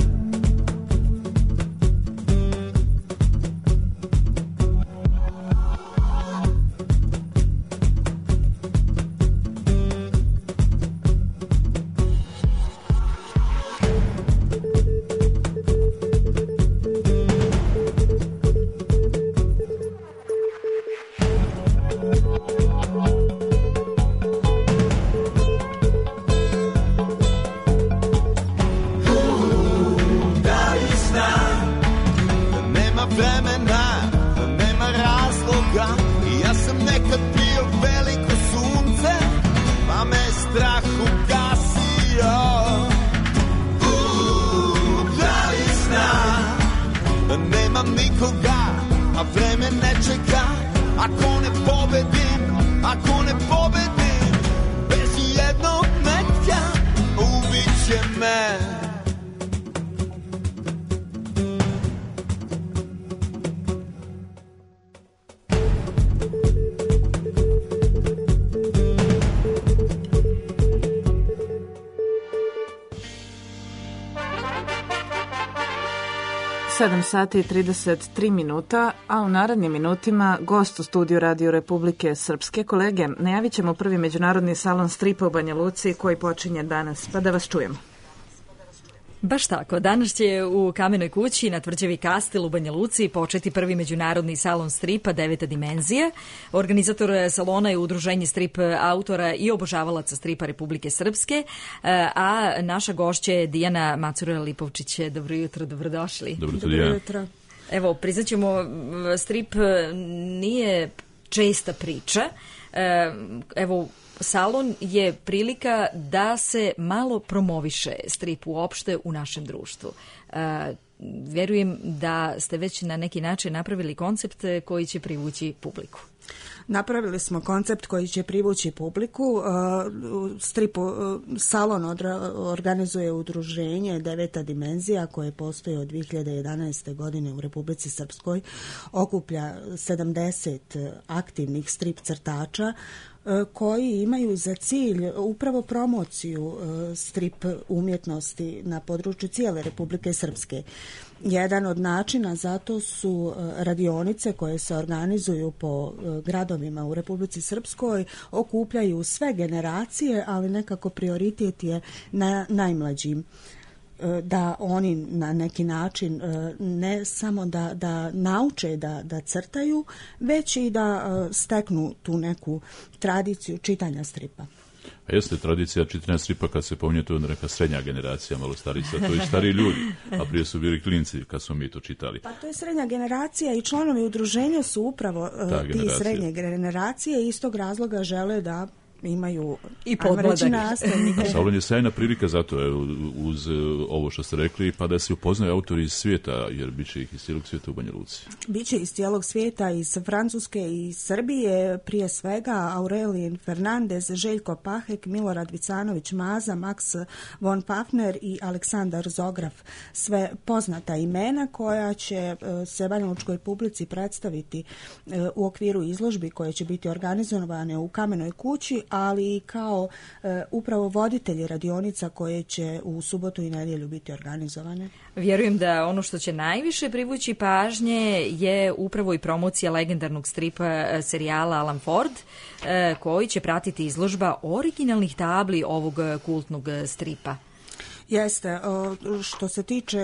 sedam sati i trideset tri minuta, a u narednim minutima gost u studiju Radio Republike Srpske. Kolege, najavit ćemo prvi međunarodni salon stripa u Banja Luci koji počinje danas, pa da vas čujemo. Baš tako. Danas će u Kamenoj kući na tvrđavi Kastel u Banja Luci početi prvi međunarodni salon stripa Deveta dimenzija. Organizator salona je Udruženje strip autora i obožavalaca stripa Republike Srpske, a naša gošća je Dijana Macura-Lipovčić. Dobro jutro, dobrodošli. Dobro jutro, Dijana. Evo, priznaćemo, strip nije česta priča. Evo, salon je prilika da se malo promoviše strip uopšte u našem društvu. E, vjerujem da ste već na neki način napravili koncept koji će privući publiku. Napravili smo koncept koji će privući publiku. Strip salon organizuje udruženje Deveta dimenzija koje postoji od dvije hiljade jedanaeste. godine u Republici Srpskoj. Okuplja sedamdeset aktivnih strip crtača koji imaju za cilj upravo promociju strip umjetnosti na području cijele Republike Srpske. Jedan od načina za to su radionice koje se organizuju po gradovima u Republici Srpskoj, okupljaju sve generacije, ali nekako prioritet je na najmlađim. da oni na neki način ne samo da, da nauče da, da crtaju, već i da steknu tu neku tradiciju čitanja stripa. A jeste tradicija čitanja stripa, kad se pominje, to je neka srednja generacija, malo starica, to i stariji ljudi, a prije su bili klinci kad smo mi to čitali. Pa to je srednja generacija i članovi udruženja su upravo uh, ti srednje generacije i iz tog razloga žele da imaju i podmladani. Salon je sjajna prilika zato je, uz ovo što ste rekli, pa da se upoznaju autori iz svijeta, jer bit će ih iz cijelog svijeta u Banja Luci. Biće iz cijelog svijeta, iz Francuske i Srbije, prije svega Aurelien Fernandez, Željko Pahek, Milorad Vicanović Maza, Max von Pafner i Aleksandar Zograf. Sve poznata imena koja će se banjalučkoj publici predstaviti u okviru izložbi koje će biti organizovane u Kamenoj kući, ali i kao e, upravo voditelji radionica koje će u subotu i nedjelju biti organizovane. Vjerujem da ono što će najviše privući pažnje je upravo i promocija legendarnog stripa serijala Alan Ford, e, koji će pratiti izložba originalnih tabli ovog kultnog stripa. Jeste, što se tiče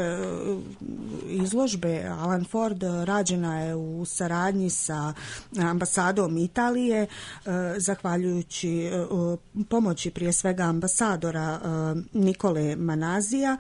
izložbe, Alan Ford rađena je u saradnji sa ambasadom Italije, zahvaljujući pomoći prije svega ambasadora Nikole Manazija.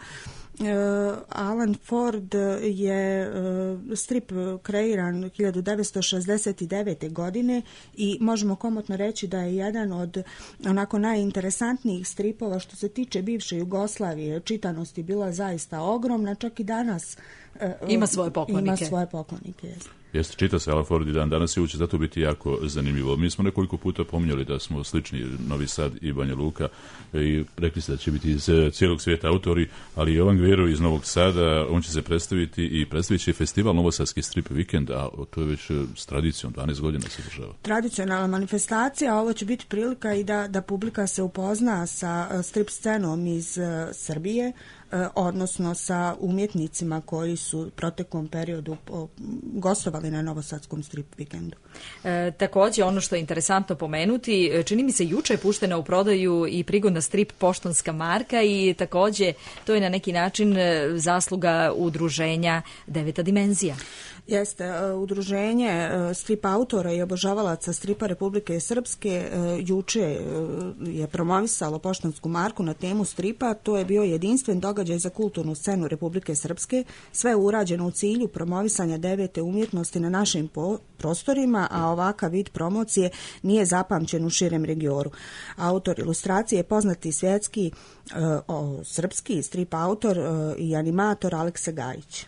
Alan Ford je strip kreiran hiljadu devetsto šezdeset devete. godine i možemo komotno reći da je jedan od onako najinteresantnijih stripova što se tiče bivše Jugoslavije. Čitanost je bila zaista ogromna, čak i danas ima svoje poklonike. Ima svoje poklonike, jeste. Jeste, čita se Alan Ford i dan danas i će zato biti jako zanimljivo. Mi smo nekoliko puta pominjali da smo slični Novi Sad i Banja Luka i rekli ste da će biti iz cijelog svijeta autori, ali Jovan Gvero iz Novog Sada, on će se predstaviti i predstavit će festival Novosadski strip vikend, a to je već s tradicijom, dvanaest godina se održava. Tradicionalna manifestacija, ovo će biti prilika i da, da publika se upozna sa strip scenom iz uh, Srbije, odnosno sa umjetnicima koji su proteklom periodu gostovali na Novosadskom strip vikendu. E, također, ono što je interesantno pomenuti, čini mi se juče je puštena u prodaju i prigodna strip poštanska marka i također to je na neki način zasluga udruženja Deveta dimenzija. Jeste, udruženje strip autora i obožavalaca stripa Republike Srpske juče je promovisalo poštansku marku na temu stripa. To je bio jedinstven događaj za kulturnu scenu Republike Srpske. Sve je urađeno u cilju promovisanja devete umjetnosti na našim prostorima, a ovakav vid promocije nije zapamćen u širem regionu. Autor ilustracije je poznati svjetski o, srpski strip autor i animator Aleksa Gajić.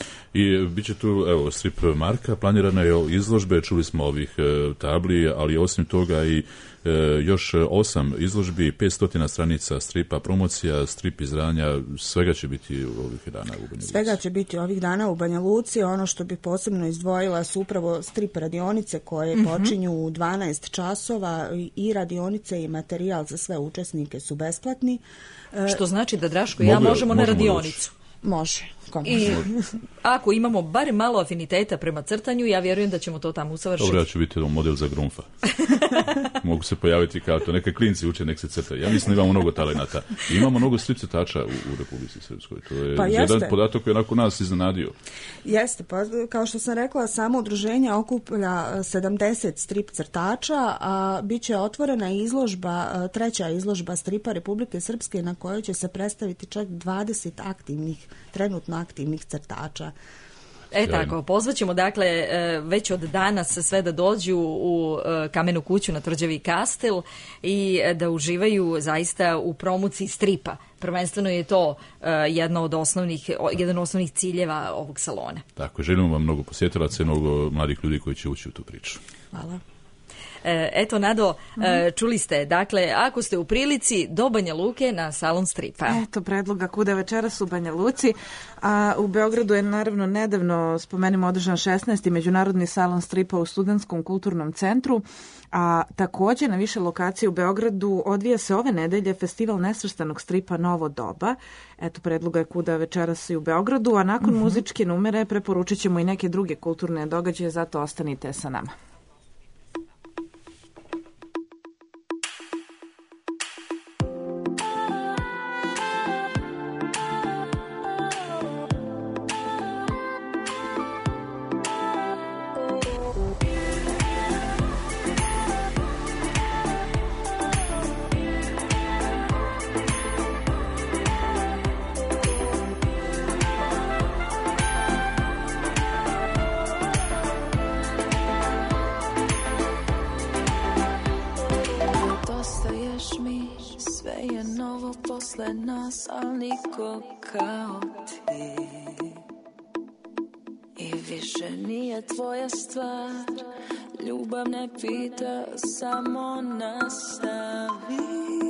I bit će tu, evo, strip marka, planirana je izložbe, čuli smo ovih e, tabli, ali osim toga i e, još osam izložbi, petsto stranica stripa, promocija, strip izdanja, svega će biti ovih dana u Banja Luci. Svega će biti ovih dana u Banja Luci. Ono što bi posebno izdvojila su upravo strip radionice koje mm-hmm. počinju u dvanaest časova i radionice i materijal za sve učesnike su besplatni. Što znači da Draško i ja možemo na radionicu. Može. I ako imamo bar malo afiniteta prema crtanju, ja vjerujem da ćemo to tamo usavršiti. Dobro, ja ću biti model za Grunfa. Mogu se pojaviti kao to. Neke klinci uče, nek se crtaju. Ja mislim da imamo mnogo talenata. I imamo mnogo strip crtača u, u Republici Srpskoj. To je pa jedan podatak koji je onako nas iznenadio. Jeste, pa kao što sam rekla, samo udruženje okuplja sedamdeset strip crtača, a bit će otvorena izložba, treća izložba stripa Republike Srpske na kojoj će se predstaviti čak dvadeset aktivnih, trenutno aktivnih crtača. E tako, pozvaćemo dakle već od danas sve da dođu u Kamenu kuću na Tvrđavi Kastel i da uživaju zaista u promociji stripa. Prvenstveno je to jedno od osnovnih, jedan od osnovnih ciljeva ovog salona. Tako, želimo vam mnogo posjetilaca i mnogo mladih ljudi koji će ući u tu priču. Hvala. Eto, Nado, čuli ste, dakle, ako ste u prilici, do Banja Luke na salon stripa. Eto, predloga kuda večeras u Banja Luci, a u Beogradu je naravno nedavno, spomenimo, održan šesnaesti međunarodni salon stripa u Studentskom kulturnom centru, a također na više lokacije u Beogradu odvija se ove nedelje festival nesvrstanog stripa Novo doba. Eto, predloga je kuda večeras i u Beogradu, a nakon mm-hmm. muzičke numere preporučit ćemo i neke druge kulturne događaje, zato ostanite sa nama. posle nas, al niko kao ti. I više nije tvoja stvar, ljubav ne pita, samo nastavi.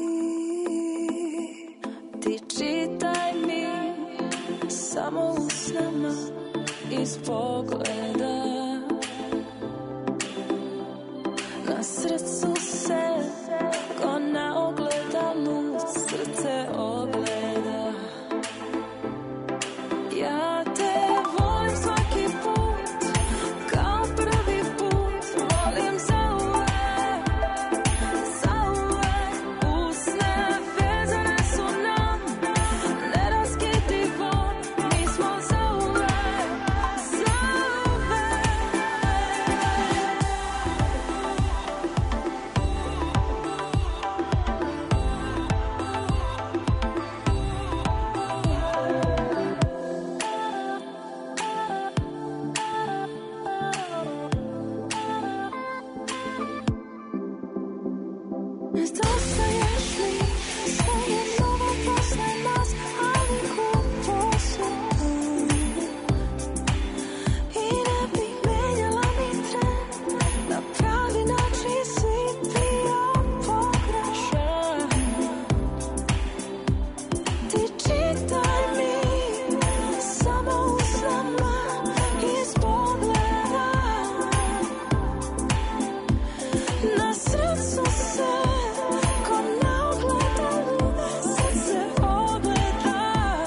Ti čitaj mi samo u snama iz pogleda. Na srcu se ko na ogledalu srce ogleda. Ja te volim svaki put, kao prvi put, volim zauvek, zauvek. Usne vezane su nam, neraskidivo, mi smo zauvek, zauvek. Ostaješ li, sve je novo posle nas, ali kupo se tu. I ne bih menjala ni tren, na pravi način si bio pogrešan. Ti čitaj mi samo u snama iz pogleda. Na srcu se ko na ogledalu srce ogleda.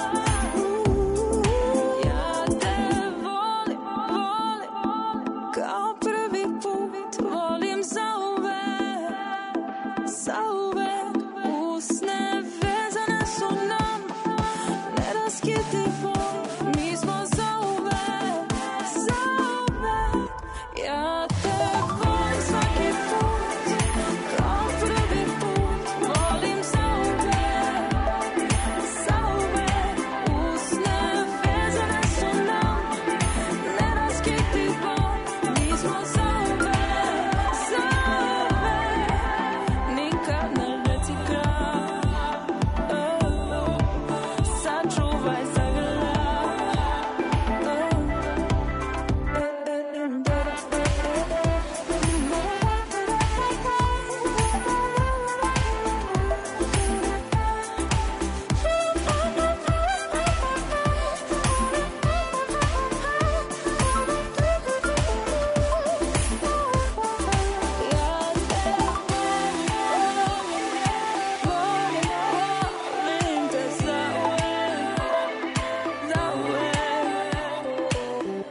Ja te volim, volim, kao prvi put, volim zauvek, zauvek. Usne vezane su nam, neraskidivo, mi smo zauvek, zauvek. Ja te volim svaki put, kao prvi put, volim zauvek, zauvek. Usne vezane su nam, neraskidivo, mi smo zauvek, zauvek. Nikad ne reci kraj, oh, sačuvaj, zagrljaj, volim te zauvek, zauvek.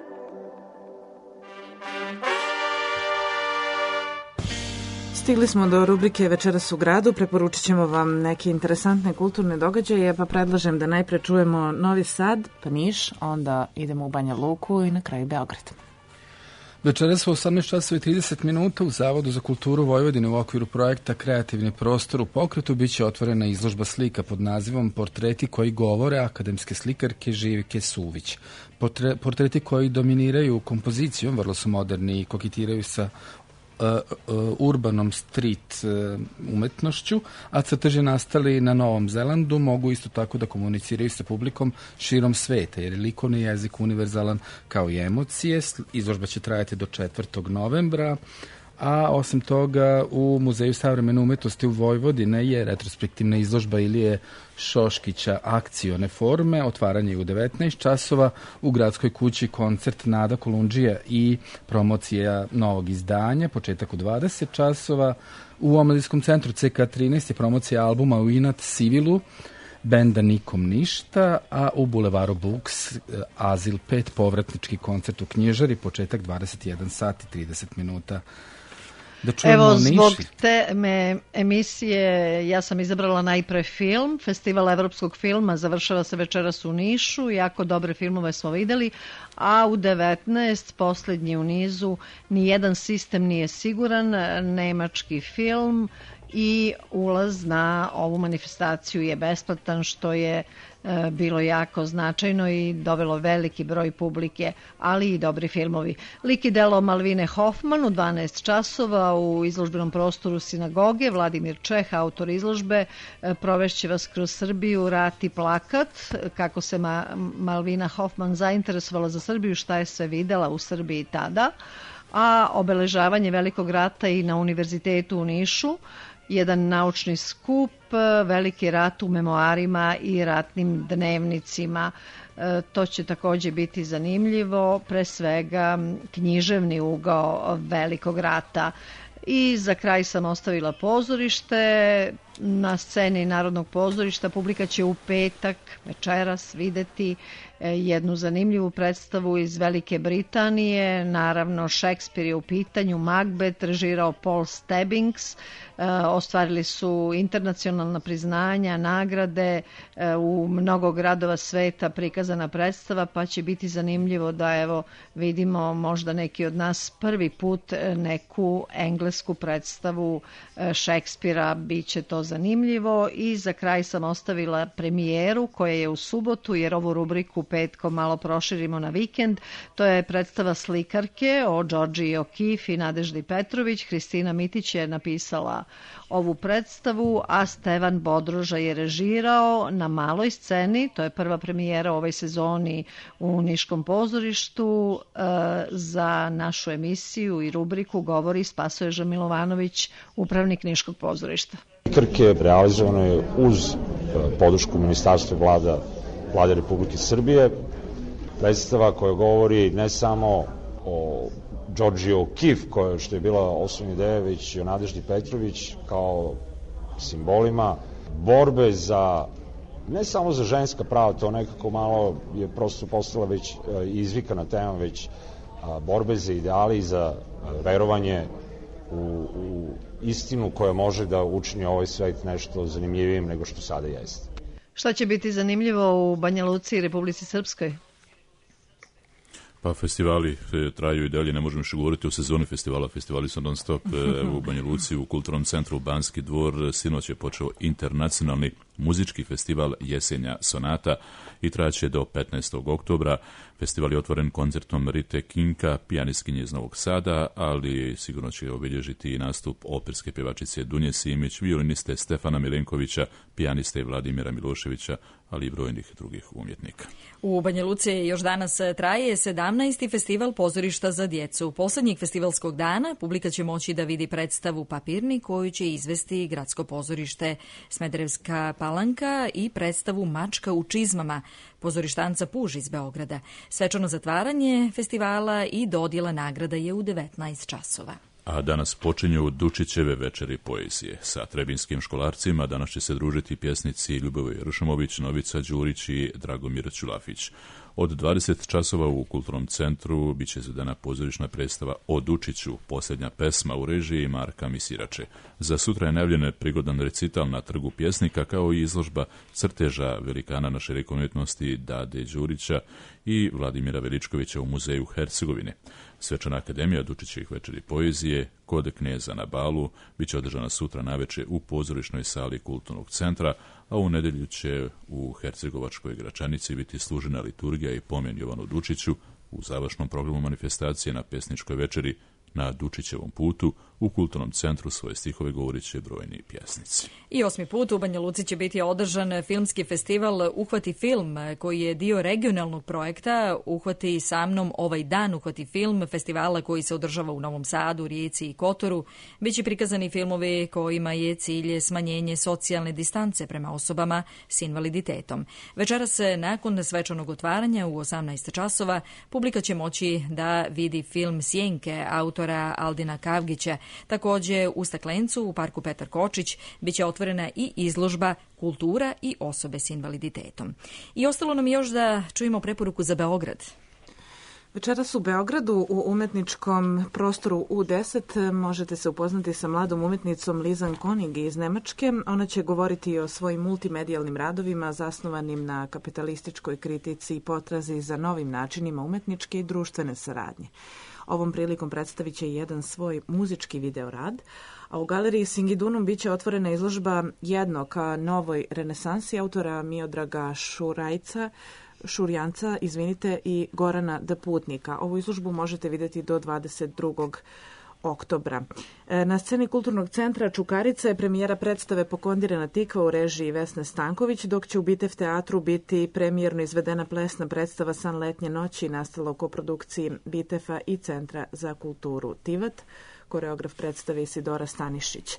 Stigli smo do rubrike Večeras u gradu, preporučit ćemo vam neke interesantne kulturne događaje, pa predlažem da najpre čujemo Novi Sad, pa Niš, onda idemo u Banja Luku i na kraju Beograd. Večeras u osamnaest časova i trideset minuta u Zavodu za kulturu Vojvodine u okviru projekta Kreativni prostor u pokretu biće otvorena izložba slika pod nazivom Portreti koji govore akademske slikarke Živike Suvić. Portre, portreti koji dominiraju kompozicijom, vrlo su moderni i koketiraju sa uh, uh, urbanom street uh, umetnošću, a crteži nastali na Novom Zelandu mogu isto tako da komuniciraju sa publikom širom sveta, jer je likovni jezik univerzalan kao i emocije. Izložba će trajati do četvrtog novembra, a osim toga u Muzeju savremene umetnosti u Vojvodine je retrospektivna izložba Ilije Šoškića Akcione forme, otvaranje je u devetnaest časova, u Gradskoj kući koncert Nada Kolundžija i promocija novog izdanja, početak u dvadeset časova, u Omladinskom centru C K trinaest je promocija albuma U inat Sivilu, benda Nikom ništa, a u Bulevaru Books Azil pet povratnički koncert u Knjižari, početak dvadeset jedan sat i trideset minuta. Da Evo, zbog te me emisije ja sam izabrala najpre film. Festival evropskog filma završava se večeras u Nišu. Jako dobre filmove smo videli. A u devetnaest, posljednji u nizu, Nijedan sistem nije siguran, nemački film, i ulaz na ovu manifestaciju je besplatan, što je e, bilo jako značajno i dovelo veliki broj publike, ali i dobri filmovi. Lik i delo Malvine Hoffman u dvanaest časova u izložbenom prostoru sinagoge. Vladimir Čeh, autor izložbe, e, provešće vas kroz Srbiju, rat i plakat, kako se Ma, Malvina Hoffman zainteresovala za Srbiju, šta je sve videla u Srbiji tada, a obeležavanje Velikog rata i na Univerzitetu u Nišu, jedan naučni skup, Veliki rat u memoarima i ratnim dnevnicima. E, to će takođe biti zanimljivo, pre svega književni ugao Velikog rata. I za kraj sam ostavila pozorište. Na sceni Narodnog pozorišta publika će u petak, večeras, videti jednu zanimljivu predstavu iz Velike Britanije. Naravno, Šekspir je u pitanju, Macbeth, režirao Paul Stebbings. Ostvarili su internacionalna priznanja, nagrade, u mnogo gradova sveta prikazana predstava, pa će biti zanimljivo da evo vidimo možda neki od nas prvi put neku englesku predstavu Šekspira, bit će to zanimljivo. I za kraj sam ostavila premijeru koja je u subotu, jer ovu rubriku petkom malo proširimo na vikend. To je predstava Slikarke o Đorđiji O'Keeffe i Nadeždi Petrović. Hristina Mitić je napisala ovu predstavu, a Stevan Bodroža je režirao na maloj sceni. To je prva premijera u ovoj sezoni u Niškom pozorištu. E, za našu emisiju i rubriku govori Spasoje Žamilovanović, upravnik Niškog pozorišta. Slikarke realizovano je uz podršku Ministarstva vlada, vlade Republike Srbije. Predstava koja govori ne samo o Đorđiji O'Keeffe, koja što je bila osnovna ideja, već i o Nadeždi Petrović kao simbolima borbe za, ne samo za ženska prava, to nekako malo je prosto postala već izvikana tema, već borbe za ideali i za verovanje u, u istinu koja može da učini ovaj svet nešto zanimljivijim nego što sada jeste. Šta će biti zanimljivo u Banja Luci i Republici Srpskoj? Pa festivali traju i dalje, ne možemo još govoriti o sezoni festivala, festivali su non stop. Evo u Banja Luci, u Kulturnom centru Banski dvor, sinoć je počeo internacionalni muzički festival Jesenja sonata i trajaće do petnaestog oktobra. Festival je otvoren koncertom Rite Kinka, pijanistkinje iz Novog Sada, ali sigurno će obilježiti i nastup operske pjevačice Dunje Simić, violiniste Stefana Milenkovića, pijaniste Vladimira Miloševića, ali i brojnih drugih umjetnika. U Banja Luci još danas traje sedamnaesti festival pozorišta za djecu. Poslednjeg festivalskog dana publika će moći da vidi predstavu Papirni koju će izvesti Gradsko pozorište Smederevska Palanka i predstavu Mačka u čizmama pozorištanca Puž iz Beograda. Svečano zatvaranje festivala i dodjela nagrada je u devetnaest časova. A danas počinju Dučićeve večeri poezije. Sa trebinskim školarcima danas će se družiti pjesnici Ljubovoj Ršamović, Novica Đurić i Dragomir Ćulafić. Od dvadeset časova u Kulturnom centru biće izvedena pozorišna predstava o Dučiću, posljednja pesma u režiji Marka Misirače. Za sutra je najavljen prigodan recital na Trgu pjesnika, kao i izložba crteža velikana naše likovne umjetnosti Dade Đurića i Vladimira Veličkovića u Muzeju Hercegovine. Svečana akademija Dučićevih večeri poezije kod Kneza na Balu biće održana sutra naveče u pozorišnoj sali Kulturnog centra, a u nedelju će u Hercegovačkoj Gračanici biti služena liturgija i pomen Jovanu Dučiću. U završnom programu manifestacije na pesničkoj večeri Na Dučićevom putu u Kulturnom centru svoje stihove govorit će brojni pjesnici. I osmi put u Banja Luci će biti održan filmski festival Uhvati film, koji je dio regionalnog projekta Uhvati sa mnom ovaj dan, Uhvati film, festivala koji se održava u Novom Sadu, Rijeci i Kotoru. Biće prikazani filmovi kojima je cilj smanjenje socijalne distance prema osobama s invaliditetom. Večeras, nakon svečanog otvaranja u osamnaest časova, publika će moći da vidi film Sjenke autora Aldina Kavgića. Takođe u Staklencu u parku Petar Kočić biće otvorena i izložba Kultura i osobe s invaliditetom. I ostalo nam još da čujemo preporuku za Beograd. Večeras u Beogradu u umetničkom prostoru U deset možete se upoznati sa mladom umetnicom Lizan Konig iz Nemačke. Ona će govoriti o svojim multimedijalnim radovima zasnovanim na kapitalističkoj kritici i potrazi za novim načinima umetničke i društvene saradnje. Ovom prilikom predstavit će jedan svoj muzički videorad, a u galeriji Singidunum biće otvorena izložba jedno ka novoj renesansi autora Miodraga Šurajca, Šurjanca, izvinite, i Gorana D. Putnika. Ovu izložbu možete vidjeti do dvadeset drugog oktobra. Na sceni Kulturnog centra Čukarica je premijera predstave Pokondirana tikva u režiji Vesne Stanković, dok će u Bitev teatru biti premijerno izvedena plesna predstava San letnje noći, nastala u koprodukciji Bitefa i Centra za kulturu Tivat. Koreograf predstave Isidora Stanišić.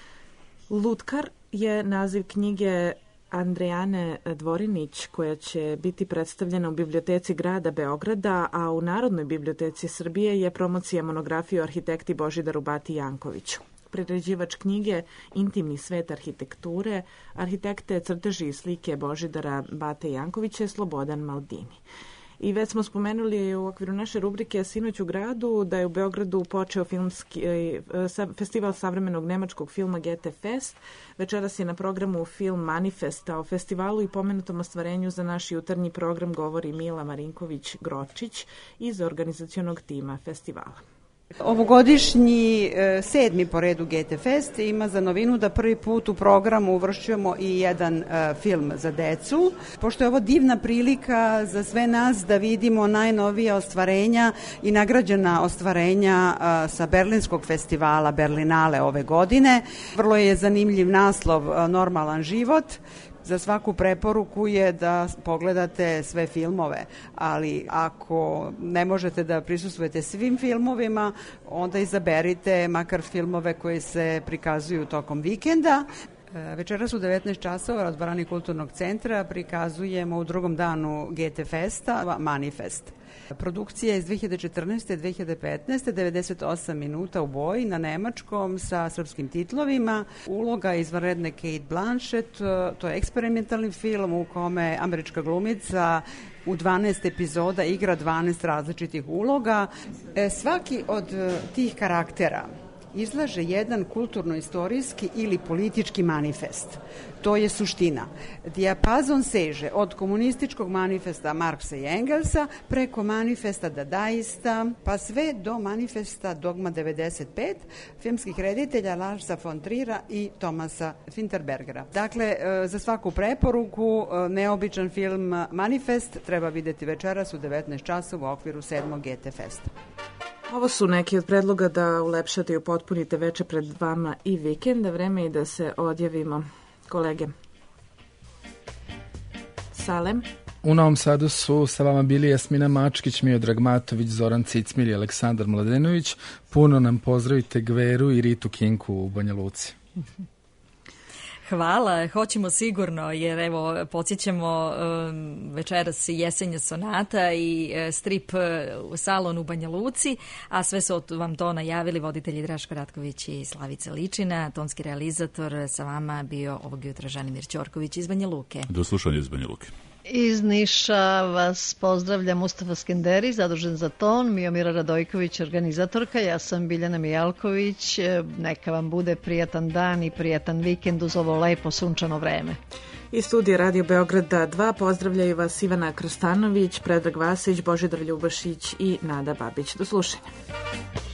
Lutkar je naziv knjige Andrejane Dvorinić, koja će biti predstavljena u Biblioteci grada Beograda, a u Narodnoj biblioteci Srbije je promocija monografije o arhitekti Božidaru Bati Jankoviću. Priređivač knjige Intimni svet arhitekture, arhitekte, crteži i slike Božidara Bate Jankovića je Slobodan Maldini. I već smo spomenuli u okviru naše rubrike Sinoć u gradu da je u Beogradu počeo filmski, festival savremenog nemačkog filma G T Fest. Večeras je na programu film Manifest, a o festivalu i pomenutom ostvarenju za naš jutarnji program govori Mila Marinković-Gročić iz organizacionog tima festivala. Ovogodišnji e, sedmi po redu G T Fest ima za novinu da prvi put u programu uvršćujemo i jedan e, film za decu, pošto je ovo divna prilika za sve nas da vidimo najnovija ostvarenja i nagrađena ostvarenja e, sa Berlinskog festivala Berlinale ove godine. Vrlo je zanimljiv naslov e, Normalan život. Za svaku preporuku je da pogledate sve filmove, ali ako ne možete da prisustvujete svim filmovima, onda izaberite makar filmove koji se prikazuju tokom vikenda. Večeras u devetnaest časova u dvorani Kulturnog centra prikazujemo u drugom danu G T Festa Manifest. Produkcija iz dve hiljade četrnaeste. dve hiljade petnaeste. devedeset osam minuta u boji na nemačkom sa srpskim titlovima. Uloga izvanredne Kate Blanchett, to je eksperimentalni film u kome američka glumica u dvanaest epizoda igra dvanaest različitih uloga. Svaki od tih karaktera izlaže jedan kulturno-istorijski ili politički manifest. To je suština. Dijapazon seže od komunističkog manifesta Marksa i Engelsa preko manifesta Dadaista, pa sve do manifesta Dogma devedeset pet filmskih reditelja Larsa von Trira i Tomasa Finterbergera. Dakle, za svaku preporuku neobičan film Manifest treba videti večeras u devetnaest časova u okviru sedmog G T Festa. Ovo su neki od predloga da ulepšate i upotpunite veče pred vama i vikenda. Vreme je da se odjavimo. Kolege. Salem. U Novom Sadu su sa vama bili Jasmina Mačkić, Miodrag Matović, Zoran Cicmir i Aleksandar Mladenović. Puno nam pozdravite Gveru i Ritu Kinku u Banja Luci. Hvala, hoćemo sigurno, jer evo, podsjećamo um, večeras Jesenja sonata i uh, strip uh, salon u Banja Luci, a sve su vam to najavili voditelji Draško Ratković i Slavica Ličina, tonski realizator sa vama bio ovog jutra Žanimir Ćorković iz Banja Luke. Do slušanja iz Banja Luke. Iz Niša vas pozdravlja Mustafa Skenderi, zadužen za ton, Miomira Radojković, organizatorka, ja sam Biljana Mijalković. Neka vam bude prijatan dan i prijatan vikend uz ovo lepo sunčano vreme. Iz studija Radio Beograda dva pozdravljaju vas Ivana Krstanović, Predrag Vasić, Božidar Ljubašić i Nada Babić. Do slušanja.